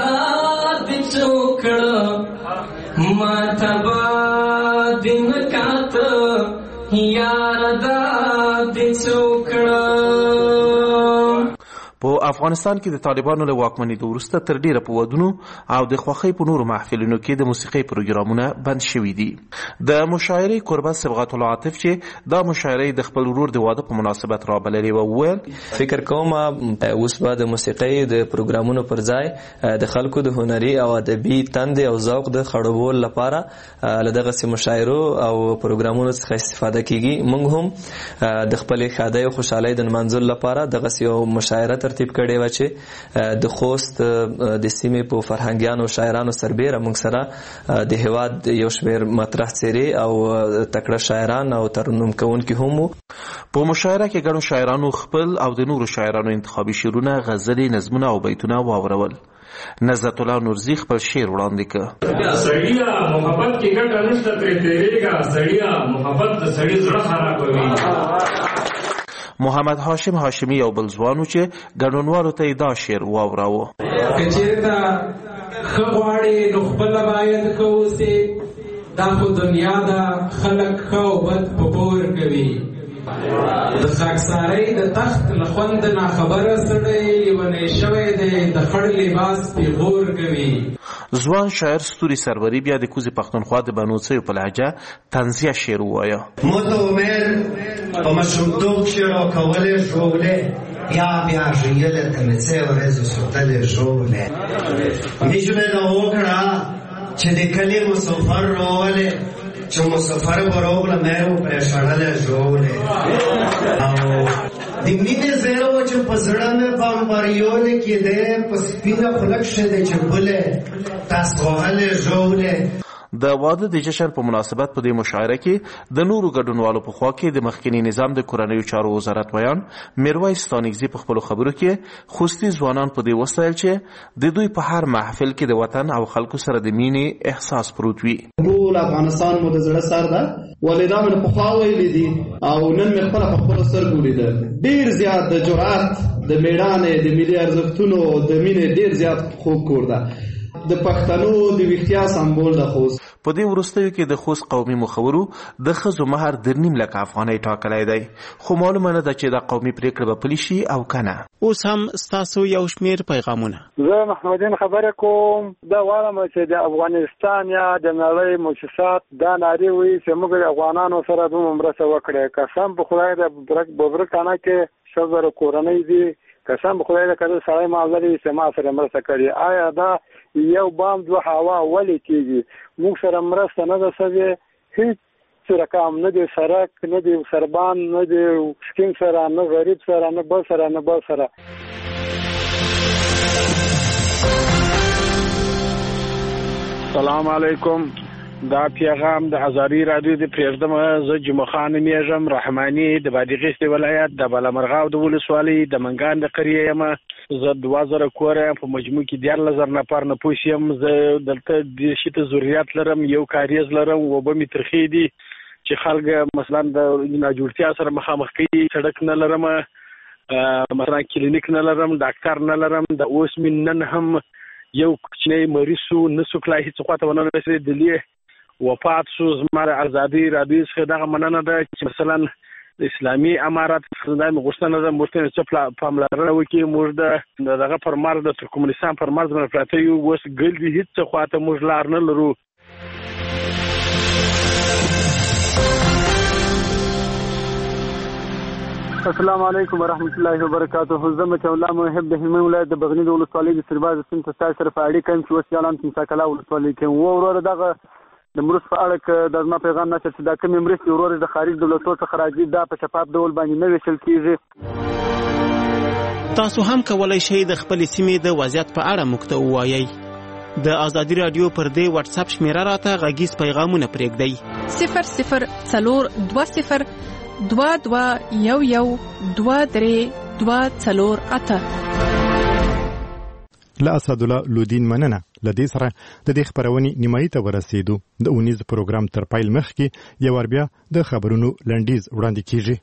ماتبا دن کاتا یاردا د څوکړه. په افغانستان کې د طالبانو له واکمنېدو وروسته تر ډیره په ودونو او د خوښۍ په نورو محفلونو کې د موسیقۍ پروګرامونه بند شوي دي. د مشاعرې کوربه صبغت الله عاطف چې دا مشاعرې د خپل ورور د واده په مناسبت رابللې و وویل فکر کوم اوس به د موسیقۍ د پروګرامونو پر ځای د خلکو د هنري او ادبي تندې او ذوق د خړوبولو لپاره له دغسې مشاعرو او پروګرامونو څخه استفاده کیږي. موږ هم د خپلې ښادۍ او خوشحالۍ د نمانځلو لپاره دغسې یو مشاعره ترتیب کړی و چې د خوست د سیمې په فرهنګیانو او شاعرانو سربیره موږ سره د هیواد یو شمېر مطرح څېرې او تکړه شاعران او ترنم کوونکي هم وو. په مشاعره کې ګڼو شاعرانو خپل او د نورو شاعرانو انتخابي شعرونه، غزلې، نظمونه او بیتونه واورول. نزت الله نورزی خپل شعر وړاندې کړ. سړیا محبت کې ګټه نشته ترې تېرېږه، سړیا محبت د سړي زړه خرابوي. محمد هاشم هاشمی یو بل ځوان و چې ګډونوالو ته یې دا شعر واوراوه. که چېرته ښه غواړې نو خپله باید ښه اوسې، دا خو دنیا ده خلک ښه او بد په پور کوي. د خاکسارۍ د تخت له خوند ناخبره سړی لیونی شوی دی، د خړ لباس پیغور کوي. ځوان شاعر ستوري سروري بیا د کوزې پښتونخوا د بنوڅیو په لهجه طنزیه شعر ووایه. متومر په مشروطوب کې راکولې ژولې بیا بیا ژیلې ته مې څه ورځې سوتلې ژولې مې ژمنه وکړه چې د کلي مسافر راولې چې مسافر به راغله مې وپرېښړلې ژولې او د مینې زیره وه چې په زړه مې بمبریونې کېدې په سپینه خوله کښې دی چې بلې تاسوهلې ژولې. د واده د جشن په مناسبت په دې مشاعره کې د نورو ګډونوالو په خوا کې د مخکینی نظام د کورنیو چارو وزارت بیان میرویس ستانکزي په خپلو خبرو کې خوستي ځوانان په دې وستایل چې د دوی په هر محفل کې د وطن او خلکو سره د مینې احساس پروت وي. ټول افغانستان مو د زړه سر ده ولې دا مې پخوا ویلي دي او نن مې خپله په خپلو سترګو لیدل. ډېر زیات د جرأت د مېړانې د ملي ارزښتونو د مینې ډېر زیات خوږ کور ده. د پښتنو د ویښتیا سمبول د خوست. په دې وروستیو کې د خوست قومي مخورو د ښځو مهر د نیم لک افغانۍ ټاکلی دی، خو معلومه نه ده چې دا قومي پریکړه به پلي شي او که نه. اوس هم ستاسو یو شمېر پیغامونه. زه محمدین خبره کوم. دا غواړم چې د افغانستان یا د نړۍ مؤسسات دا نارې وایي چې موږ د افغانانو سره دومره مرسته وکړې. قسم په خدای د ببرکانه کې شل زره کورنۍ دي، قسم په خدای د کله سړی مال لري چې ما سره مرسته کړې. آیا دا یو بام دوه هوا ولې کېږي؟ موږ سره مرسته نه ده شوې، هېڅ رقم نه دی، سړک نه دی، سربان نه دی، سکیم سره نه، غریب سره نه، بل سره نه، بل سره. سلام علیکم. دا پیغام د ازاری رادیو د پرېږدم. زه جمعه خان نومیږم، رحماني د بادغیس ولایت د بالامرغاو د ولسوالۍ د منګان د قریې یم. زه دوه زره کور یم، په مجموع کې دیارلس زره نفر نفوس یم. زه دلته د شي ته ضرورت لرم، یو کاریز لرم، اوبه مې ترخې دي چې خلک مثلا د ناجوړتیا سره مخامخ کوي. سړک نه لرم، مثلا کلینیک نه لرم، ډاکټر نه لرم. د اوس مې نن هم یو کوچنی مریض شو، نه څوک لا هېڅ خواته ونه رسېدلی، وفات شو. زما د ازادي رادیو څخه دغه مننه ده چې مثلا د اسلامي امارت دا مې غوښتنه ده موږ ته چې پاملرنه وکړي. موږ د دغه پر مرز د ترکمنستان پر مرز باندې پراته یو، اوس ګل دي هېڅ خواته موږ لار نه لرو. السلام علیکم ورحمۃ اللہ وبرکاتہ. زه مچ الله محب د هلمند ولایت د بغنی د ولسوالۍ د سرباز سیند ته ستاسو سره په اړیکه یم چې اوس یالان تنسا کلا ولسوالۍ کې و. وروره دغه د مرستې په اړه که د زما پیغام نشر چې دا کومې مرستې وروره د خارج دولتونو څخه راځي دا په شفاف ډول باندې نه ویشل کېږي. تاسو هم کولی شئ د خپلې سیمې د وضعیت په اړه موږ ته ووایئ. د ازادي راډیو پر دې واتس اپ شمیره راته غږیز پیغامونه پرېږدئ. صفر صفر څلور دوه صفر دوه دوه یو یو دوه درې دوه څلور اته. له اسدالله لودین مننه. له دې سره د دې خپرونې نیمایي ته ورسېدو. د اونیز پروګرام تر پیل مخکې یو وار بیا د خبرونو لنډیز وړاندې کیږي.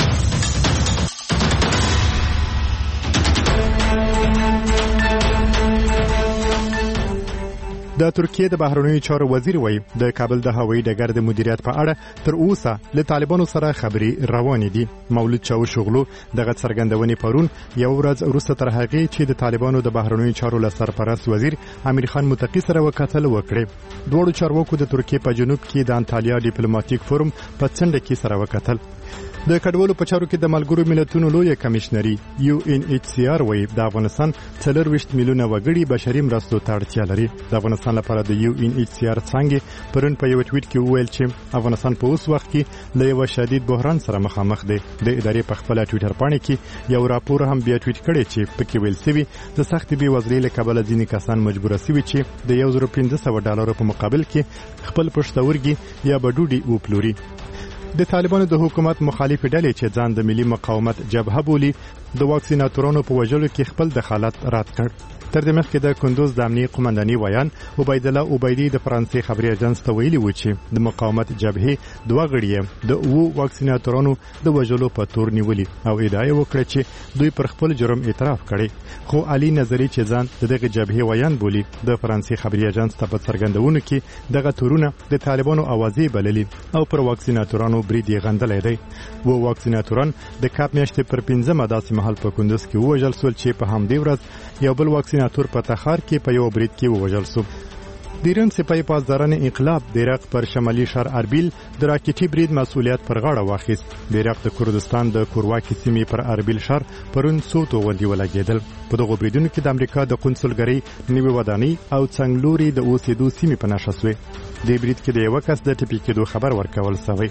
د ترکیه د بهرنیو چارو وزیر وایي د کابل د هوایي ډګر د مدیریت په اړه تر اوسه له طالبانو سره خبرې روانې دي. مولود چاوشوغلو دغه څرګندونې پرون یو ورځ وروسته تر هغې چې د طالبانو د بهرنیو چارو له سرپرست وزیر امیر خان متقي سره وکتل وکړې. دواړو چارواکو د ترکیه په جنوب کې د انټالیا ډیپلوماټیک فورم په څنډه کې سره وکتل. د کډوالو په چارو کې د ملګرو ملتونو لویه کمشنري یو ان ایچ سی آر وایي د افغانستان څلورویشت میلیونه وګړي بشري مرستو ته اړتیا لري. د افغانستان لپاره د یو ان ایچ سی آر څانګې پرون په یو ټویټ کې وویل چې افغانستان په اوس وخت کې له یو شدید بحران سره مخامخ دی. د ادارې په خپل ټویټر باندې کې یو راپور هم بیا ټویټ کړی چې پکې ویل شوی د سخت بېوزلۍ له کبله ځینې کسان مجبور شوي چې د یو زره پنځه سوه ډالرو په مقابل کې خپل پښتورګي یا بډوډي وپلوري. د طالبانو د حکومت مخالف ډلې چې ځان د ملي مقاومت جبهه بولي د واکسیناتورانو په وژلو کې خپل دخالت رد کړ. تر دې مخکې د کندوز د امنیه قومنداني ویان عبید الله عبیدي د فرانسې خبري اژانس ته ویلي و چې د مقاومت جبهې دوه غړي د اوو واکسیناتورانو د وژلو په تور نیولي او ادعا وکړه چې دوی پر خپل جرم اعتراف کړي. خو علي نظری چې ځان دغه جبهې ویان بولي د فرانسې خبري اژانس ته په څرګندونه کې دغه تورونه د طالبانو اوازې بللي او پر واکسیناتورانو برید یې غندلی دی. و واکسیناتوران د کاپ میاشتې پر پنځمه داسې مهال په کندوز کې ووژل سول چې په همدې ورځ یو بل واکسیناتور په تخار کې په یو برید کې ووژل شو. د ایران سپاه پاسداران انقلاب د عراق پر شمالي ښار اربیل د راکټي برید مسؤلیت پر غاړه واخیست. د عراق د کردستان د کورواکي سیمې پر اربیل ښار پرون څو توغندي ولګېدل. په دغو بریدونو کې د امریکا د قونسلګرۍ نوې ودانۍ او څنګلوري د اوسېدو سیمې په نښه شوې. د برید کې د یو کس د ټپي کېدو خبر ورکول شوی.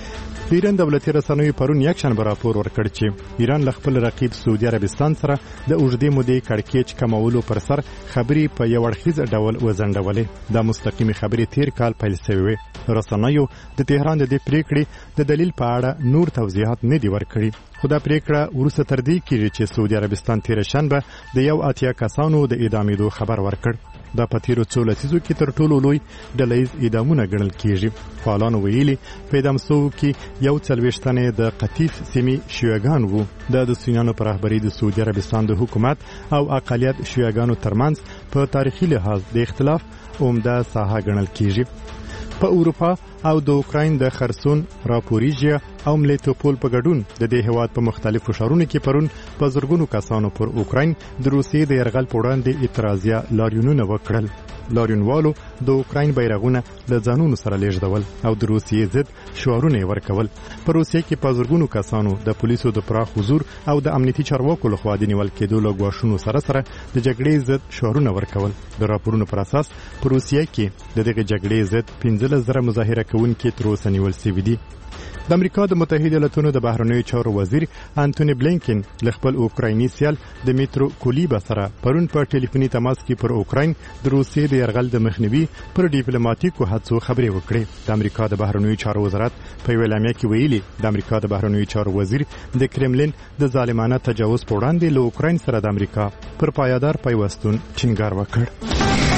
د ایران دولتي رسنیو پرون یکشنبه راپور ورکړ چې ایران له خپل رقیب سعودي عربستان سره د اوږدې مودې کړکېچ کمولو پر سر خبرې په یو اړخیز ډول وځنډولې. دا مستقیمې خبرې تیر کال پیل شوې وې. رسنیو د تهران د دې پریکړې د دلیل په اړه نور توضیحات نه دي ورکړي. خو دا پریکړه وروسته تر دې کېږي چې سعودي عربستان تېره شنبه د یو اتیا کسانو د اعدامېدو خبر ورکړ. دا په تیرو څو لسیزو کې تر ټولو لوی ډلهییز اعدامونه ګڼل کیږي. فعالانو ویلي په اعدام شوو کې یو څلوېښت تنې د قطیف سیمې شیعهګان وو. دا د سنیانو په رهبرۍ د سعودي عربستان د حکومت او اقلیت شیعهګانو ترمنځ په تاریخي لحاظ د اختلاف عمده ساحه ګڼل کیږي. په اروپا او د اوکراین د خرسون، راپوریژیا او ملیټوپول په ګډون د دې هیواد په مختلفو ښارونو کې پرون په زرګونو کسانو پر اوکراین د روسیې د یرغل په وړاندې اعتراضیه لاریونونه وکړل. لاریونوالو د اوکراین بیرغونه له ځانونو سره لیږدول او د روسیې ضد شعارونه ورکول. په روسیې کې په زرګونو کسانو د پولیسو د پراخ حضور او د امنیتي چارواکو لخوا د نیول کېدو له ګواښونو سره سره د جګړې ضد شعارونه ورکول. د راپورونو پر اساس په روسیې کې د دغه جګړې ضد پنځلس زره مظاهره کوونکي تر اوسه نیول شوي دي. د امریکا د متحده ایالاتونو د بهرنیو چارو وزیر انټونی بلینکن له خپل اوکرایني سیال دمیترو کولیبا سره پرون په ټلیفوني تماس کې پر اوکراین د روسیې د یرغل د مخنیوي پر ډیپلوماټیکو هڅو خبرې وکړې. د امریکا د بهرنیو چارو وزارت په یوه اعلامیه کې ویلي د امریکا د بهرنیو چارو وزیر د کرملین د ظالمانه تجاوز په وړاندې له اوکراین سره د امریکا پر پایدار پیوستون ټینګار وکړ.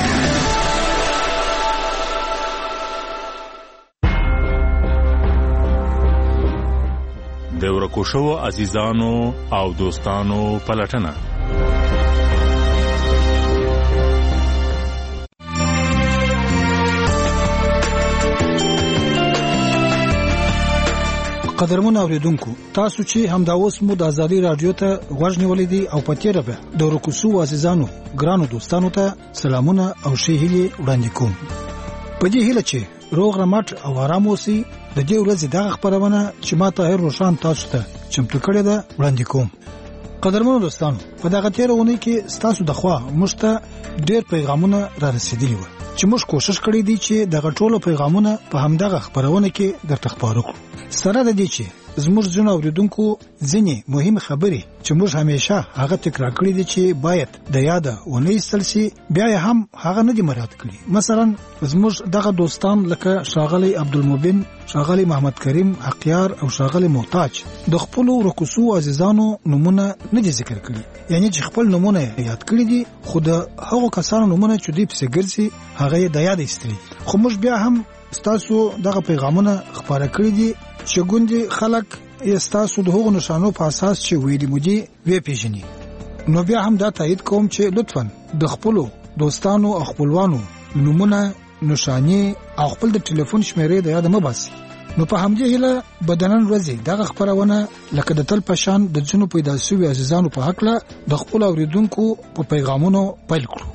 د ورکو شوو عزیزانو او دوستانو پلټنه. قدرمن اوریدونکو، تاسو چې همدا اوس مو د ازادي رادیو ته غوږ نیولې دي او په تیره به د ورکو شوو عزیزانو ګرانو دوستانو ته سلامونه او ښې هیلې وړاندې کوم. په دې هیله چې روغ رمټ او آرام اوسئ. د دې ورځې دغه خبرونه چې ما طاهر روشان تاسو ته چمتو کړې ده وړاندې کوم. قدرمنو دوستانو، په دغه تیره اونۍ کې ستاسو د خوا موږ ته ډېر پیغامونه را رسېدلي وو چې موږ کوشش کړی دی چې دغه ټولو پیغامونه په همدغه خبرونه کې درته خپاره کړو. سره د دې چې زموږ ځینو اوریدونکو ځینې مهمې خبرې چې موږ همیشه هغه تکرار کړي دي چې باید د یاده ونه ایستل شي، بیا یې هم هغه نه دي مراعات کړي. مثلا زموږ دغه دوستان لکه ښاغلی عبدالمبین، ښاغلی محمد کریم حقیار او ښاغلی محتاج د خپلو ورکوسو عزیزانو نومونه نه دي ذکر کړي، یعنی چې خپل نومونه یاد کړي دي خو د هغو کسانو نومونه چې دوی پسې ګرځي هغه یې د یاد ایستلي. خو موږ بیا هم ستاسو دغه پیغامونه خپاره کړي دي چې ګوندې خلک یې ستاسو د هغو نشانو په اساس چې ویلي مو دي ویې پیژني. نو بیا هم دا تایید کوم چې لطفاً د خپلو دوستانو او خپلوانو نومونه، نشانې او خپل د ټلیفون شمیرې د یاده مه باسئ. نو په همدې هیله به د نن ورځې دغه خپرونه لکه د تل په شان د ځینو پیدا شوي عزیزانو په هکله د خپلو اوریدونکو په پیغامونو پیل کړو.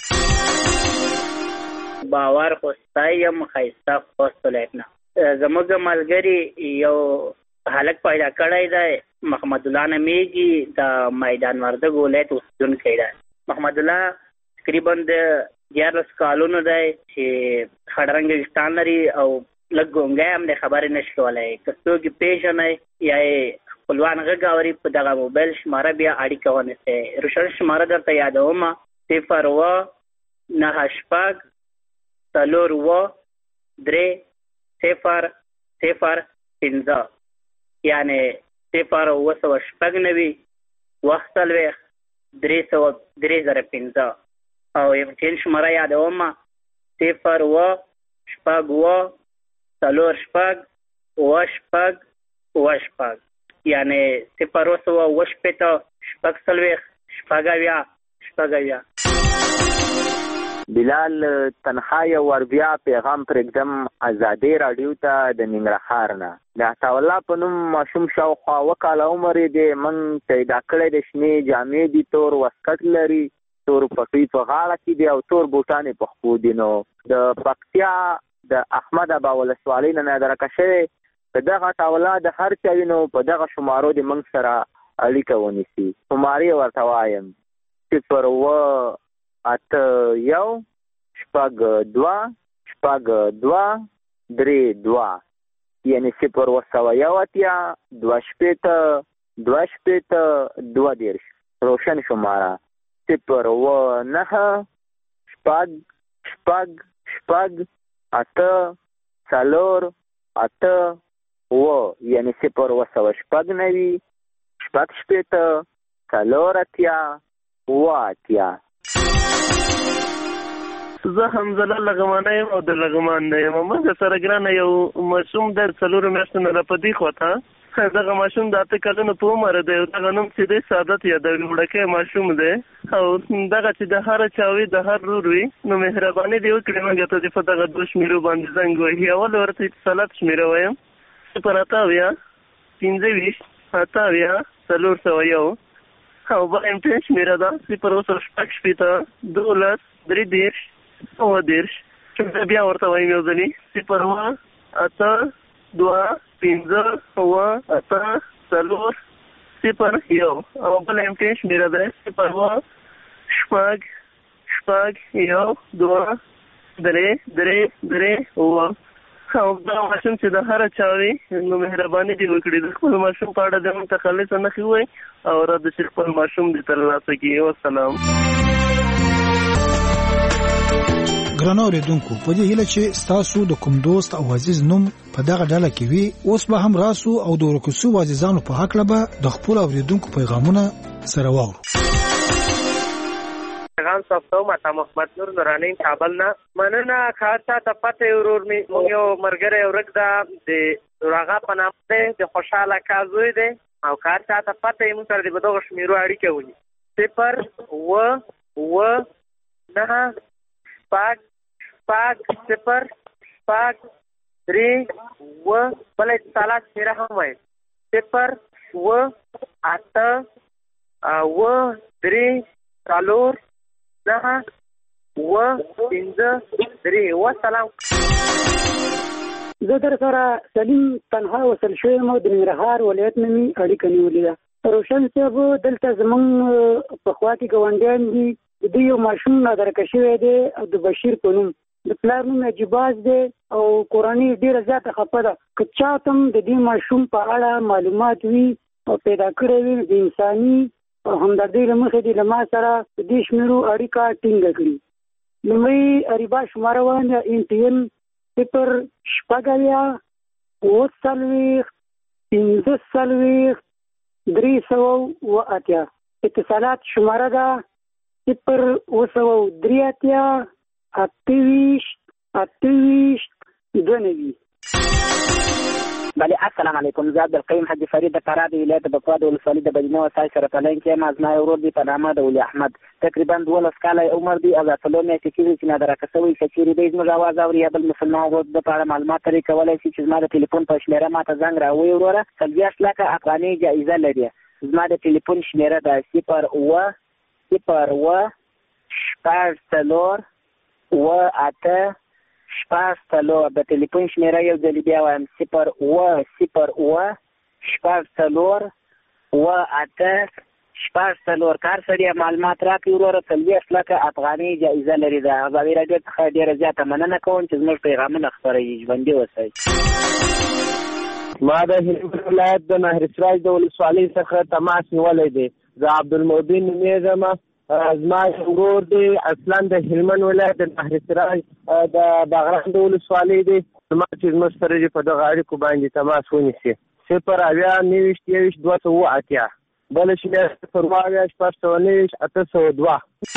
باور خو ستایم ښایسته خوستلیک نه زموږ ملګري یو هلک پیدا کړی دی، محمد الله نمیږي، د میدان وردګ ولایت اوسېدونکی دی. محمد الله تقریبا د دیارلس کالونو دی چې خړ رنګه ویښتان لري او لږ ګونګی هم دی، خبرې نشي کولی. که څوک یې پیژنئ یا یې خپلوان غږ اوري په دغه موبایل شماره بیا اړیکه ونیسئ. روشن شماره درته یادومه: صفر اوه نهه شپږ څلور اوه درې صفر صفر پنځه، یعنی صفر اوه سوه شپږ نوي اوه څلوېښت درې سوه درې زره پنځه. او یمکن شماره یادومه: صفر اوه شپږ اوه څلور شپږ اوه شپږ اوه شپږ، یعنی صفر اوه سوه اوه شپېته شپږ څلوېښت شپږ اویا شپږ اویا. بلال تنها یو ور بیا پیغام پرېږدم ازادي راډیو ته د ننګرهار نه. د عطاالله په نوم ماشوم شاوخوا اوه کاله عمر یې دی. موږ پیدا کړی د شنې جامې دي، تور واسکټ لري، تور پټوي په غاړه کې دي او تور بوټان یې په خپو دي. نو د پکتیا د احمد ابا ولسوالۍ نه نادرکه شوی د دغه عطاالله د هر چا وي نو په دغه شمارو د موږ سره اړیکه ونیسي. شمارې ورته وایم: صفر اوه اته یو شپږ دوه شپږ دوه درې دوه، یعنی صفر اوه سوه یو اتیا دوه شپېته دوه شپېته دوه دېرش. روشن شماره: صفر اوه نهه شپږ شپږ شپږ اته څلور اته اوه، یعنی صفر اوه سوه شپږ نوي شپږ شپېته څلور اتیا اوه اتیا. زه حمزله لغمانه یم او د لغمان نه یم. موږ سره ګرانه یو ماشوم د څلورو میاشتو نه راپدې خواته دغه ماشوم د اته کلونو په عمر دی او دغه نوم چې دی سعادت یادوي وړکی ماشوم دی او دغه چې د هر چا وي د هر رور وي نو مهرباني دې وکړي موږ ته په دغه دوه شمېرو باندې زنګ وهي. اول ورته اتصالات شمېره وایم صفر اته اویا پنځه ویشت اته اویا څلور سوه یو او بله امټین شمېره ده صفر اوه سوه شپږ شپېته دولس درې دېرش اوه دېرش. بیا ورته وایم یو ځلې صفر اوه اته دوه پنځه اوه اته څلور صفر یو او بله امټین شمېره ده صفر اوه شپږ شپږ یو دوه درې درې درې اوه. او دا ماشوم چې د هر چا وي نو مهرباني دې وکړي د خپل ماشوم په اړه د متخلص نښې ووایي او را د چې خپل ماشوم دې ترلاسه کړي. والسلام. ګرانو اوریدونکو په دې هیله چې ستاسو د کوم دوست او عزیز نوم په دغه ډله کې وي اوس به هم راسو او د ورکوسو عزیزانو په حق لبه د خپل اوریدونکو پیغامونه سره واورو. پیغام صفتو ماتا محمد نور نورانی کابل نه مننه خاصه د پته ورور می یو مرګره ورک دا د راغه پنام ده د خوشاله کازوی ده او خاصه د پته یې موږ سره د بدو شمیرو اړیکه ونی صفر و و نه پاک پاک صفر پاک درې و بل اتصالات شمیره هم وای صفر و اته و درې څلور نه و پنځه درې. والسلام. زه در سره سلیم تنها وصل شویم او د ننګرهار ولایت نه مې اړیکه نیولې ده. روشن صاحب دلته زمونږ په خوا کې ګاونډیان دي د دوی یو ماشوم نادرکه شوی دی او د بشیر په نوم د پلار نوم عجیباز دی او کورنۍ ډېره زیاته خفه ده. که چا ته هم د دې ماشوم په اړه معلومات وي او پیدا کړی وي د انساني او همدردۍ له مخې دې له ما سره د دې شمېرو اړیکه ټینګه کړي. لومړی اریبا شماره وایم ان ټي ان صفر شپږ اویا اوه څلوېښت پنځه څلوېښت درې سوه اوه اتیا. اتصالات شماره ده صفر اوه سوه درې اتیا اته ویشت اته ویشت دوه نوي. بله السلام علیکم. زه عبدالقیم حاجي فرید د فراه د ولایت د بکوا د ولسوالۍ د بدینه وسای سره په لاین کې یم. زما یو ورور دی په نامه د ولي احمد تقریبا دولس کاله عمر دی او دا څلور میاشتې کېږي چې نادرکه شوی. که چېرې دی زموږ اواز اوري یا بل مسلمان ورور د په اړه معلومات ترې کولی شي چې زما د ټلیفون په شمېره ما ته زنګ راووایي وروره. څلوېښت لکه افغانۍ جایزه لري. زما د ټلیفون شمېره ده صفر اوه صفر اوه شپږ څلور اوه اته شپږ څلور. د ټلیفون شمېره یو ځلې بیا وایم صفر اوه صفر اوه شپږ څلور اوه اته شپږ څلور. کار سړی معلومات راکړي وروره. څلوېښت لکه افغانۍ جایزه لري. د ازادي راډیو څخه ډېره زیاته مننه کوم چې زموږ پیغامونه خپروي. ژوندي اوسئ. ما د هلمند ولایت د نهر سراج د ولسوالۍ څخه تماس نیولی دی. زه عبدالمبین نومېږم. زما ورور دی اصلا د هلمند ولایت د نهر سراج د باغران د ولسوالۍ دی. زما چې زموږ سره په دغه اړیکو باندې تماس ونیسي صفر اویا نهویشت یوویشت دوه سوه اوه اتیا. بله شمېره صفر اوه اویا شپږ سوه نهویشت اته سوه دوه.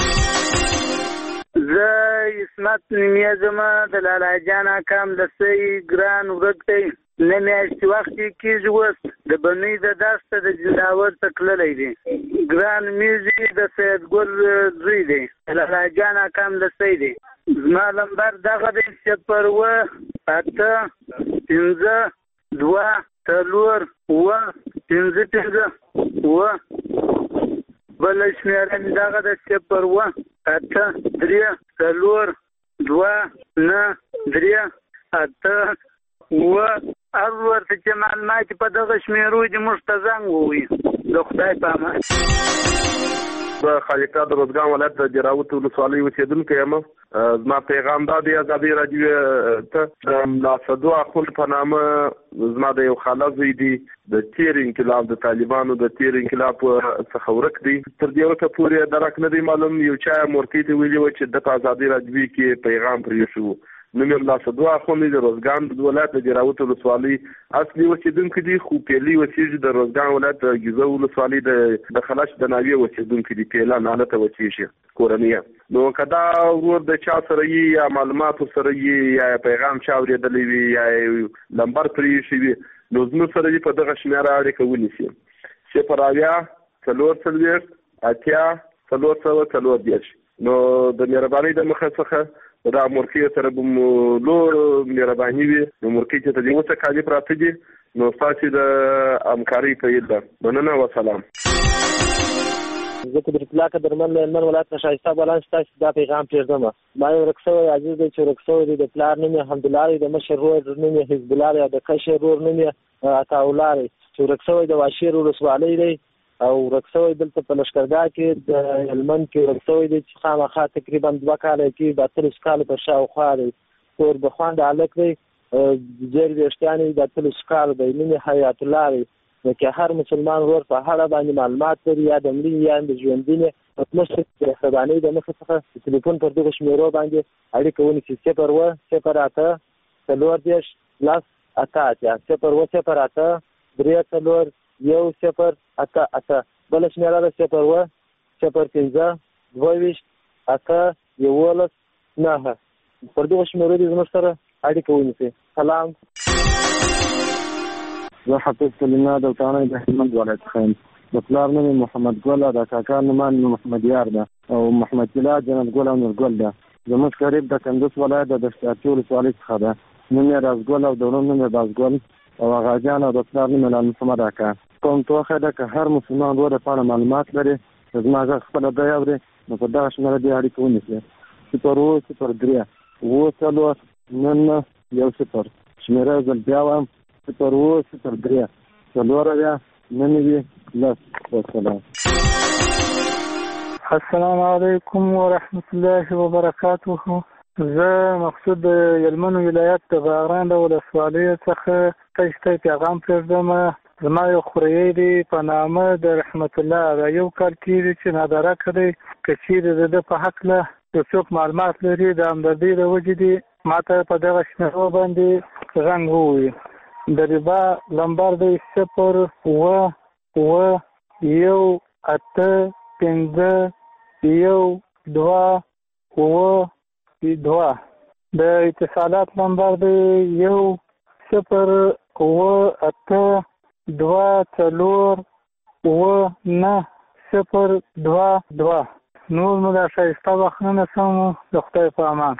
زه عصمت نومېږم د لالا جان اکام د سۍ ګران ورک دی. نه میاشتې وخت یې کېږي اوس د بنۍ د دښته د جلاور ته تللی دی. ګران میوزیک د سید ګل زوی دی. لالا جان اکام د سۍ دی. زما لمبر دغه دی صفر اوه اته پنځه دوه څلور اوه پنځه پنځه اوه. بله شمېره مې دغه ده صفر اوه اته درې څلور دوه نه درې اته اوه. هر ورته چې معلومات په دغه شمېرو دي موږ ته زنګ ووایي. د خدای په امان. زه خلیفه د روزګان ولایت د جراوت ولسوالۍ اوسېدونکی یم. زما پیغام دا دی ازادي راډیو ته د ملا صدو اخوند په نامه زما د یو خاله زوی دی د تیر انقلاب د طالبانو د تیر انقلاب څخه ورک دی. تر دې وخته پورې درک نه دی معلوم. یو چا مورکۍ ته ویلي و چې د په ازادي راډیو کې پیغام پرېښو. نوم یې ملا صدو اخوند د روزګان د ولایت د جراوت ولسوالۍ اصلي اوسېدونکی دی خو پیلي اوسېږي د روزګان ولایت د ګیزو ولسوالۍ د خلش د ناوې اوسېدونکی دی. پیلان هلته اوسېږي کورنۍ. نو کدا ورور د چا سره یې یا معلوماتو سره یې یا پیغام چا اورېدلی وي یا نمبر پرې شي وي نو زموږ سره یې په دغه شمیره اړیکه ونیسي. صفر اویا څلور څلوېښت اتیا څلور سوه څلور دېرش. نو د مهربانۍ د مخه څخه دا مورکۍ سره به مو لوړ مهرباني وي. نو مورکۍ چې ته دې اوسه کالي پراته دي نو ستاسې د همکارۍ په هیله ده. مننه وسلام. زه قدرت الله که درمن له هلمند ولایت نه ښایسته بلان ستاسې دا پیغام پرېږدم. ما یو ورک شوی عزیز دی چې ورک شوی دی د پلار نوم یې حمدالله دی، د مشر ورور نوم یې حزب الله دی او د کشر ورور نوم یې عطاالله دی چې ورک شوی د واشیر ولسوالۍ دی او ورک شوی دلته په لښکرګاه کې د هلمند کې ورک شوی دی چې خامخا تقریبا دوه کاله کې د اتلس کالو په شاوخوا دی. کور د خوانده هلک دی، ډېر ویښتان یې د اتلس کالو دی، نوم یې حیات الله دی. نو که هر مسلمان ورور په هغه باندې معلومات لري یا د مړي یا د ژوندي مطلب د مهربانۍ د مخې څخه د تلیفون پر دغو شمېرو باندې اړیکه ونیسي. صفر اوه صفر اته څلور دېرش لس اته اتیا، صفر اوه صفر اته درې څلور یو صفر اته اته. بله شمېره ده صفر اوه صفر پنځه دوه ویشت اته یولس نهه. پر دغو شمېرو دې زموږ سره اړیکه ونیسي. سلام. زه حافظ کلمه د وطنۍ د هلمند ولایت څخه یم. د پلار نوم یې محمد ګل او د کاکا نوم یې محمد یار ده او محمد طلا جنت ګل او نورګل ده. زموږ قریب د کندوز ولایت د دشتاتي ولسوالۍ څخه ده. نوم یې رازګل او د ورور نوم یې بازګل او غاجان او د پلار نوم یې لال محمد اکا. کوم توخه ده که هر مسلمان ورور په اړه معلومات لري زما غږ خپله دی اوري نو په دغه شمېره دې اړیکه ونیسي. صفر اوه صفر درې اوه څلور نهه یو صفر. شمېره یې ځل بیا وایم صفر اوه صفر درې څلور اویا نهه نوي لس. والسلام. السلام علیکم ورحمت الله وبرکاته. زه مقصود د هلمند ولایت د باغران د ولسوالۍ څخه تاسو ته پیغام پرېږدم. زما یو خوریی دی په نامه د رحمت الله دا یو کال کېږي چې ناداره کړی. که چیرې د ده په هکله یو څوک معلومات لري د همدردۍ د وجې دي ما ته په دغه شمېرو باندې زنګ ووایي. د ربا لمبر دی صفر اوه اوه یو اته پنځه یو دوه اوه دوه. د اتصالات نمبر دی یو صفر اوه اته دوه څلور اوه نه صفر دوه دوه. نور نو دا ښایسته بخښنه سم د خدای په امان.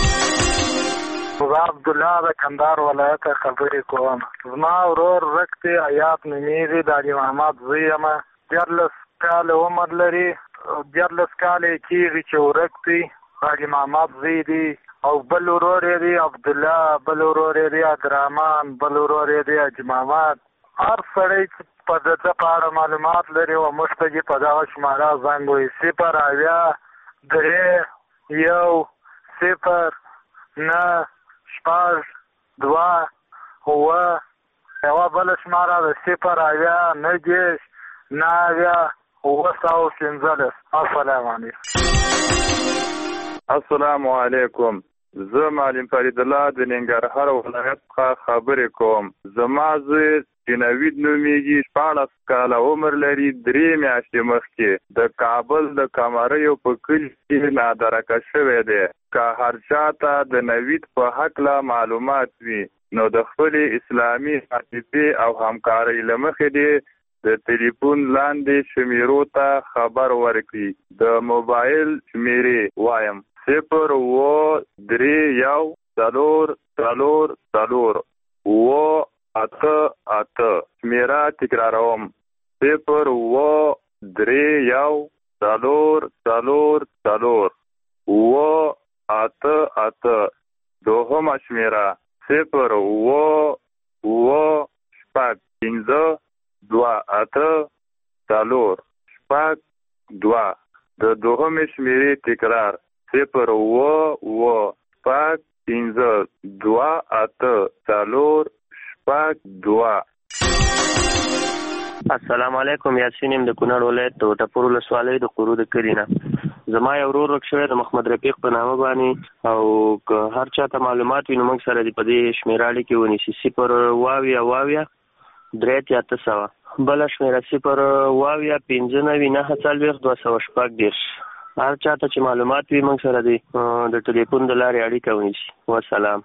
زه عبدالله د کندهار ولایت خبرې کوم. زما ورور ورک دی حیات نومیږي د علي محمد زوی یم. دیارلس کاله عمر لري. دیارلس کاله یې کېږي چې ورک دی. علي محمد زوی دی او بل ورور یې دی عبدالله، بل ورور یې دی عبدالرحمن، بل ورور یې دی حاجي محمد. هر سړی چې په د ده په اړه معلومات لري او موږ ته یې په دغه شماره زنګ وایي. صفر اویا درې یو صفر نه شپږ دوه اوه. یوه بله شماره ده صفر اویا نهه دېرش نهه اویا اوه سوه پنځلس. السلام علیکم. السلام علیکم. زه معلم فرید الله د ننګرهار ولایت څخه خبرې کوم. زما زوی چې نوید نومیږي، شپاړس کاله عمر لري. درې میاشتې مخکې د کابل د کمریو په کلي کې نادرکه شوی دی. که هر چا ته د نوید په هکله معلومات وي نو د خپلې اسلامي عاطفې او همکارۍ له مخې دې د ټلیفون لاندې شمیرو ته خبر ورکړي. د موبایل شمیرې وایم صفر اوه درې یو څلور څلور څلور اوه اته اته. شمیره تکراروم صفر اوه درې یو څلور څلور څلور اوه اته اته. دوهمه شمیره صفر اوه اوه شپږ پنځه دوه اته څلور شپږ دوه. د دوهمې شمیرې تکرار صفر اوه اوه شپږ پنځه دوه اته څلور شپږ دوه. السلام علیکم. یاسین یم د کونړ ولایت د وټپور ولسوالۍ د قرو د کلي نه. زما یو ورور ورک شوی د محمد رفیق په نامه باندې او که هر چا ته معلومات وي نو موږ سره دې په دې شمېره اړیکې ونیسي. صفر اوه اویا اوه اویا درې اتیا اته سوه. بله شمېره صفر اوه اویا پنځه نوي نهه څلوېښت دوه سوه شپږ دېرش. هر چاته چې معلومات وي موږ سره دی د ټلیفون د لارې اړیکه ونیسي. والسلام.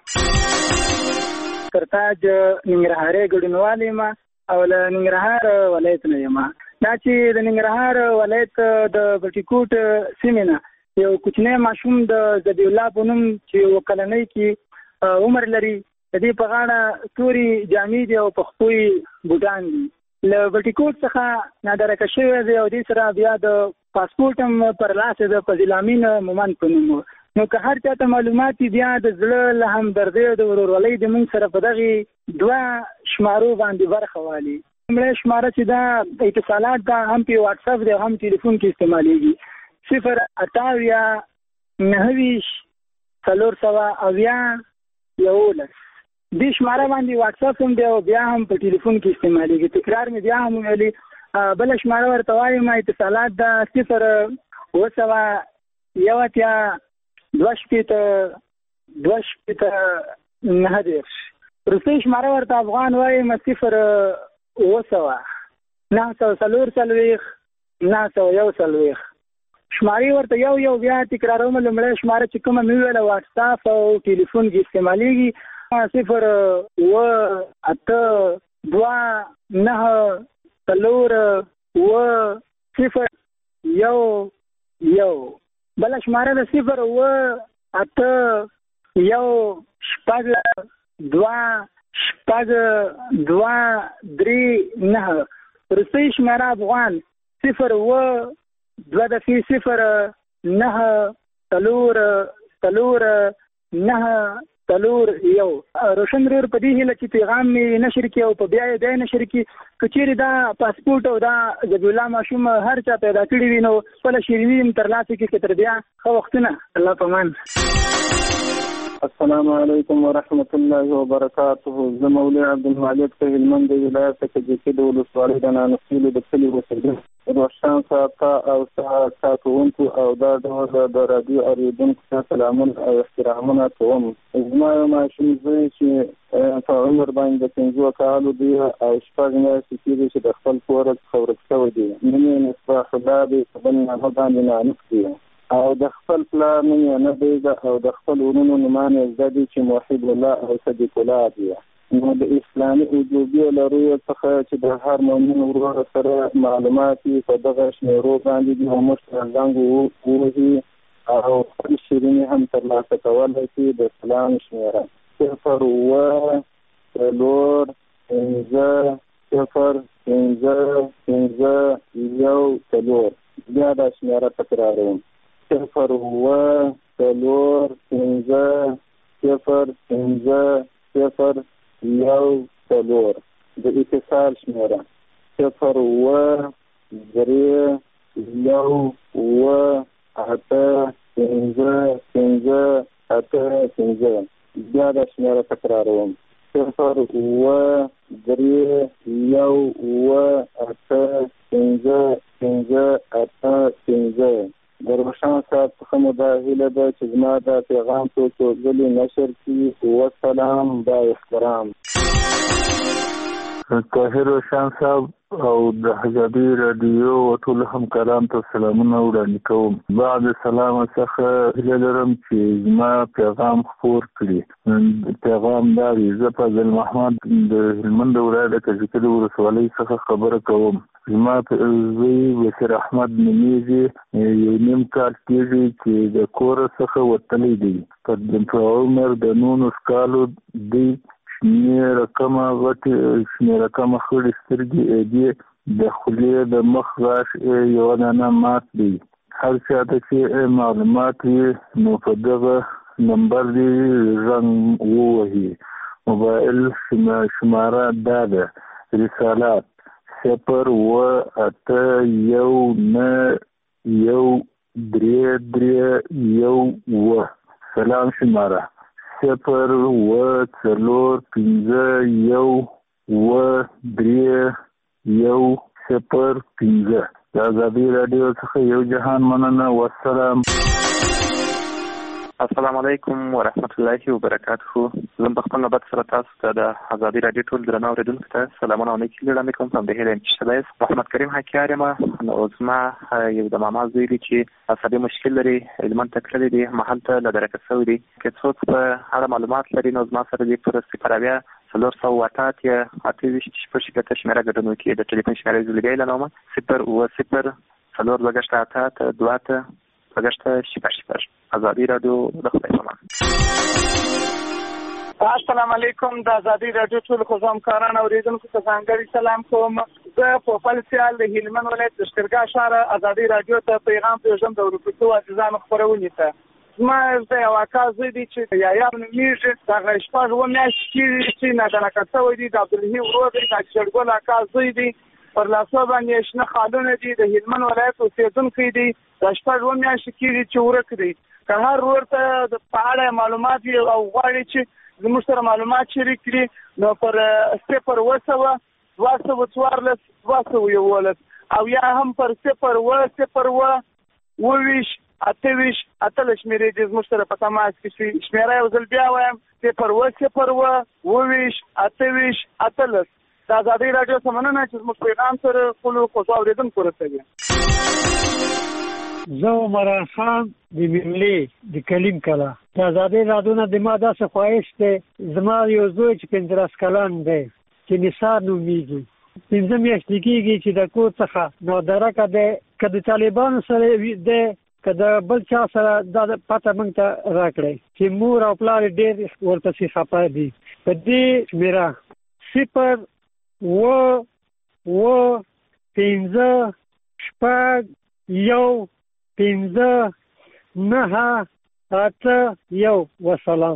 ترتاج ننګرهاري ګډونوالې ما او له ننګرهار ولایت نه یم. دا چې د ننګرهار ولایت د بټیکوټ سیمه نه یو کوچنی ماشوم د ذبیح الله په نوم چې وکلنۍ کې عمر لري، د دې په غاړه توري جامې دي او پښتوي بوټان دي. له بټیکوټ څخه نادرکه شوی دی او دې سره بیا د پاسپورټ هم پر لاس د فضیل امین مومند په نوم. نو که هر چاته معلومات بیا د زړه له همدردۍ او د ورورولۍ د موږ سره په دغې دوه شمارو باندې برخه والي. لومړی شماره چې دا اتصالات دا هم په واتساپ دی هم ټلیفون کې استعمالیږي. صفر اتاویا نهه ویشت څلور سوه اویا یولس. دې شماره باندې واتساپ هم دی او بیا هم په ټلیفون کې استعمالیږي. تکرار مې بیا هم ویلي. بله شماره ورته وایم اتصالات دا صفر اوه سوه یو اتیا دوه شپېته دوه شپېته نهه دېرش. وروستۍ شماره ورته افغان وایم صفر اوه سوه نهه سوه څلور څلوېښت نهه سوه یو څلوېښت. شمارې ورته یو یو بیا تکراروم. لومړی شماره چې کومه مې وویله واتساپ او ټلیفون کې استعمالیږي صفر اوه اته دوه نهه څلور اوه صفر یو یو. بله شماره د صفر اوه اته یو شپږ دوه شپږ دوه درې نهه. وروستۍ شماره افغان صفر اوه دوه دفعې صفر نهه څلور څلور نهه څلور یو. روشن رور په دې هیله چې پیغام مې نشر کړي او په بیا یې بیا نشر کړي. که چیرې دا پاسپورټ او دا ذبیح الله ماشوم هر چا پیدا کړي وي نو خپله شیریني هم ترلاسه کړي. که تر بیا ښه وختونه. الله پامان. السلام علیکم ورحمت الله وبرکاته. زه مولوي عبدالمالک د هلمند ولایت څخه جکې د ولسوالۍ د نانوسیلو د کلي اوسېدونکی روشن ساته او ساتونکو او دا ډول د راډیو اورېدونکو ته سلامونه او احترامونه کوم. زما یو ماشوم زوی چې په عمر باندې د پنځو کالو دی او شپږ میاشتې کېږي چې د خپل کور څخه ورک شوی دی. نوم یې مصباح الله دی، په بل نامه باندې نانوس دی او د خپل پلار نوم یې نه دی او د خپل ورونو نومان یې زده دي چې موحد الله او صدیق الله دی. نو د اسلامي وجوبي لرویو څخه چې د هر مؤمن ورور سره معلومات په دغه شمیرو باندې دي او موږ زنګ ووهي او خپل شیریني هم ترلاسه کولی شي. د سلام شمیره صفر اوه څلور پنځه صفر پنځه پنځه یو څلور. بیا دا شمیره تکراروم صفر اوه څلور پنځه صفر پنځه صفر یو څلور. د اتصال شمیره صفر اوه درې یو اوه اته پنځه پنځه اته پنځه. بیا دا شمیره تکراروم صفر اوه درې یو اوه اته پنځه پنځه اته پنځه. د روشن صاحب څخه مو دا هیله ده چې زما دا پیغام څو څو ځلې نشر کړي. والسلام با احترام. طاهر روشن صاحب او د حجابي راډیو او ټول همکارانو ته سلامونه وړاندې کوم. بعد سلام څخه هیله لرم چې زما پیغام خپور کړي. پیغام دا دی: زه فضل محمد د هلمند ولایت د کجکي ولسوالۍ څخه خبره کوم. زما زوی بشیر احمد نومیږي. یو نیم کال کېږي چې د کور څخه وتلی دی. په عمر د نولس کالو دی. شمې رقمه غټې شمې رقمه خړې سترګې دي. د خولې د مخ غاښ یوه دانه مات دی. هر چاته چې معلومات وي نو په دغه نمبر دی زنګ ووهي. موبایل شماره دا ده: رسالات صفر اوه اته یو نه یو درې درې یو اوه. سلام شماره صفر اوه څلور پنځه یو اوه درې یو صفر پنځه. د ازادي راډیو څخه یو جهان مننه. والسلام. السلام علیکم ورحمت الله وبرکاته. زه په خپل نوبت سره تاسو ته د ازادي راډیو ټول درنو اوریدونکو ته سلامونه او نیکي وړاندې کوم. په دې هیله چې تاسو محمد کریم حکیار یم. نو زما یو د ماما زوی دی چې عصبي مشکل لري، هلمند ته تللی دی، محل ته له درکه شوی دی. که څوک په اړه معلومات لري نو زما سره دی پر صفر اویا څلور سوه اته اتیا اته ویشت شپږ شپېته شمېره ګډون وکړي. د ټلیفون شمېره یې زه لیدلی لرم صفر اوه صفر څلور دوه ګشته اته اته دوه اته پګشته شپږ شپږ. ازادي راډیو د خدای په امان. السلام علیکم. د ازادي راډیو ټول خوځامکاران اوریدونکو ته ځانګړی سلام کوم. زه په خپل سیال د هلمند ولایت د شکرګاه ښار ازادي راډیو ته پیغام پرېږدم د اورېدونکو عزیزانو خپرونې ته. زما د یو اکا زوی دی چې یحیی نومیږي، دغه شپږ اووه میاشتې کېږي چې نادنکه شوی دی. د عبدالحی ورور دی، د شېرګل اکا زوی دی، پر لاسو باندې شنه خالونه دي، د هلمند ولایت اوسېدونکی دی. د شپږ اووه میاشتې کېږي چې ورک دی. که هر ورور ته په اړه معلومات وي او غواړي چې زموږ سره معلومات شریک کړي نو پر صفر اوه سوه دوه سوه څوارلس دوه سوه یولس او یا هم پر صفر اوه صفر اوه اووه ویشت اته ویشت اتلس شمېرې دي زموږ سره په تماس کې شي. شمېره یو ځل بیا وایم صفر اوه صفر اوه اووه ویشت اته ویشت اتلس. د ازادي راډیو څخه مننه چې زموږ پیغام سره خپلو خوږو اورېدونکو رسوي. زه عمران خان د میملې د کلیم کلا. د ازادي راډیو نه د ما داسې خواهش دی، زما یو زوی چې پنځلس کلن دی چې نثار نومیږي، پنځه میاشتې کېږي چې د کور څخه نادرکه دی. که د طالبانو سره دی که د بل چا سره دا پته موږ ته راکړئ چې مور او پلار ډېر ورپسې خفه دي. په دې شمېره صفر اوه اوه پنځه شپږ یو پنځه نهه اته یو. وسلام.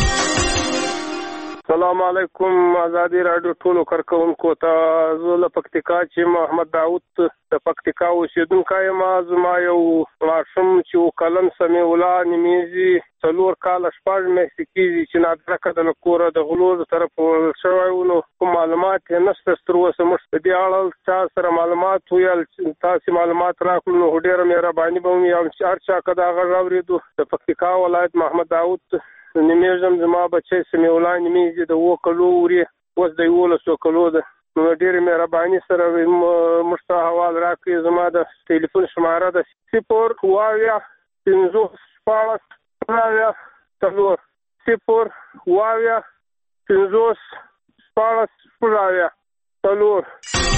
السلام علیکم. ازادي راډیو ټولو کارکونکو ته زه له پکتیکا چې محمد داود د پکتیکا اوسېدونکی یم. زما یو ماشوم چې اووه کلن سمیع الله نومیږي، څلور کاله شپږ میاشتې کېږي چې نادرکه ده له کوره د غلو د طرفه وړل شوی و. نو کوم معلومات یې نشته تر اوسه. موږ په دې اړه چا سره معلومات ویل تاسې معلومات راکړو نو ډېره مهرباني به وي. هر چا که دا غږ اورېدو د پکتیکا ولایت محمد داود نومیږم. زما بچی سمیع الله نومیږي، د اووه کلو وړي، اوس د یولسو کلو ده. نو ډېرې مهرباني سره موږ ته حوال راکړي. زما د ټلیفون شماره ده صفر اوه اویا پنځوس شپاړس شپږ اویا څلور صفر اوه اویا پنځوس شپاړس شپږ اویا څلور.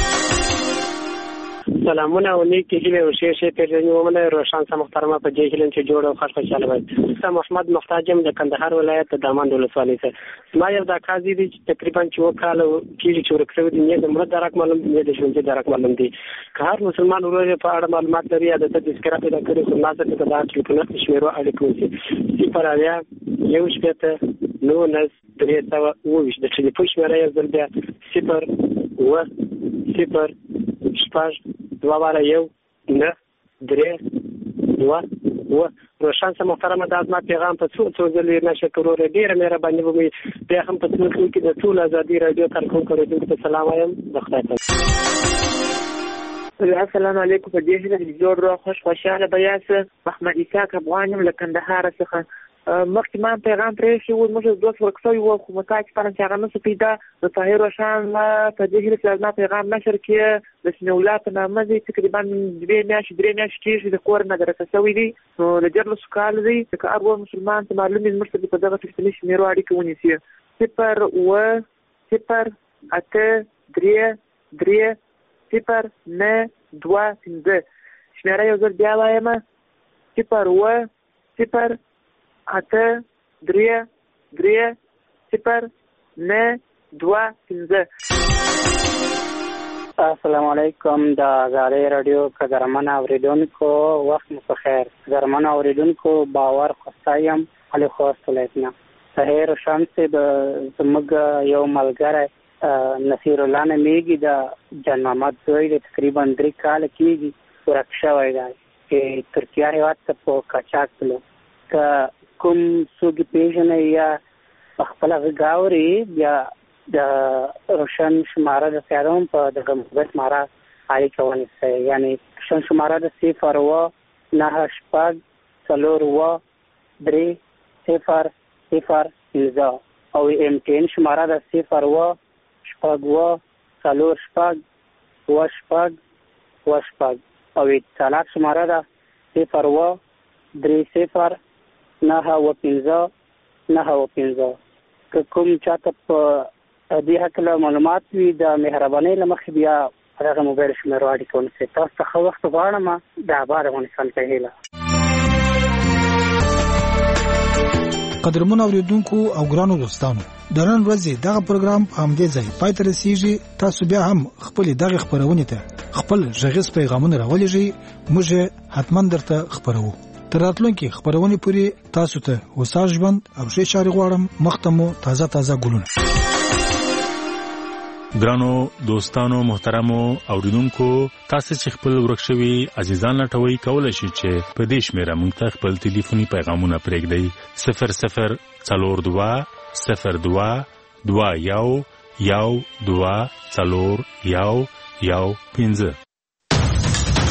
سلامونه او نیکی هیله او ښې ښې پیژنې ومنه. روشن سه محترمه په دې هیله چې جوړ او خوش خوشاله وي. زه محمد محتاجم د کندهار ولایت د دامند ولسوالۍ څخه. زما یو دا قاضي دی چې تقریبا چې اووه کاله کېږي چې ورک شوی دی. نه د مړه درک معلوم دی، نه د ژوندي درک معلوم دی. که هر مسلمان ورور یې په اړه معلومات لري یا د ده تذکره پیدا کړي خو ناسته ته د ټلیفونه شمېرو اړیکه وشي. صفر اویا یو شپېته نولس درې سوه اووه ویشت. د ټلیفون شمېره یو ځل بیا صفر اوه صفر شپږ دوه واره یو نه درې دوه اووه. روشن سه محترمه دا زما پیغام په څو څو ځل یې نشه کړو. ډېره مهرباني به مې بیا هم په څو کې د ټول ازادي راډیو کارکونکو اورېدونکو ته سلام وایم. د خدای په السلام علیکم. په دې هیله چې جوړ روغ خوش خوشاله به یاست. محمد اسحاق افغان یم له کندهار څخه. مخکې ما پیغام پرېښی و، زموږ دوست ورک شوی و خو متاج پرم چې هغه نسو پیدا. د طاهر روشن په دې هیله چې زما پیغام نشر کړي د سمیع الله په نامه دی. تقریبا دوې میاشتې درې میاشتې کېږي د کور نه درکه شوی دی. نو د دیارلسو کاله دی. که هر ور مسلمان ته معلوم وي زموږ سره په دغه ټلیفوني شمېرو اړیکه ونیسي. صفر اوه صفر اته درې درې صفر نه دوه پنځه. شمېره یو ځل بیا وایم صفر اوه صفر اته درې درې صفر نه دوه پنځه. السلام علیکم. د ازادي راډیو قدرمن اوریدونکو وخت مو په خیر. قدرمن اوریدونکو باور خوستایم علي خوست ولایتنا. طاهر شمس د زموږ یو ملګری نصیر الله نومیږي، د جان محمد زوی دی. تقریبا درې کاله کېږي ورک شوی دی چې ترکیه هېواد ته په قاچاق تلو. که کوم څوک پیژنئ یا په خپله غږ اوري بیا د روشن شماره د سیارون په دغه مثبت شماره اړیکه ونیسئ. یعنې روشن شماره د صفر اوه نهه شپږ څلور اوه درې صفر صفر پنځه او ام ټي ان شماره ده صفر و شپږ و څلور شپږ و شپږ و شپږ او اتصالات شماره ده صفر و درې صفر نهه و پنځه نهه و پنځه. که کوم چاته په دې هکله معلومات وي د مهربانۍ له مخې بیا هغه موبایل شمېرو اړیکه ونیسئ. تاسو څخه وخت غواړم د آباد افغانستان په هیله. قدرمن اوریدونکو او ګرانو دوستانو، د نن ورځې دغه پروګرام په همدې ځای پای ته رسیږي. تاسو بیا هم خپل دغه خبرونه ته خپل ژغیز پیغامونه راولېږئ، موږ حتما درته خبرو. تر راتلونکي خبرونه پورې تاسو ته وسار ژوند او ښه چارې غواړم. مختمو تازه تازه ګلونه. ګرانو دوستانو محترمو اوریدونکو، تاسو چې خپل ورکشوي عزیزان لټوي کولای شئ چې په دې شمیره مونږ ته خپل ټلیفوني پیغامونه پرېږدئ. صفر صفر څلور دوه صفر دوه دوه یو یو دوه څلور یو یو پنځه.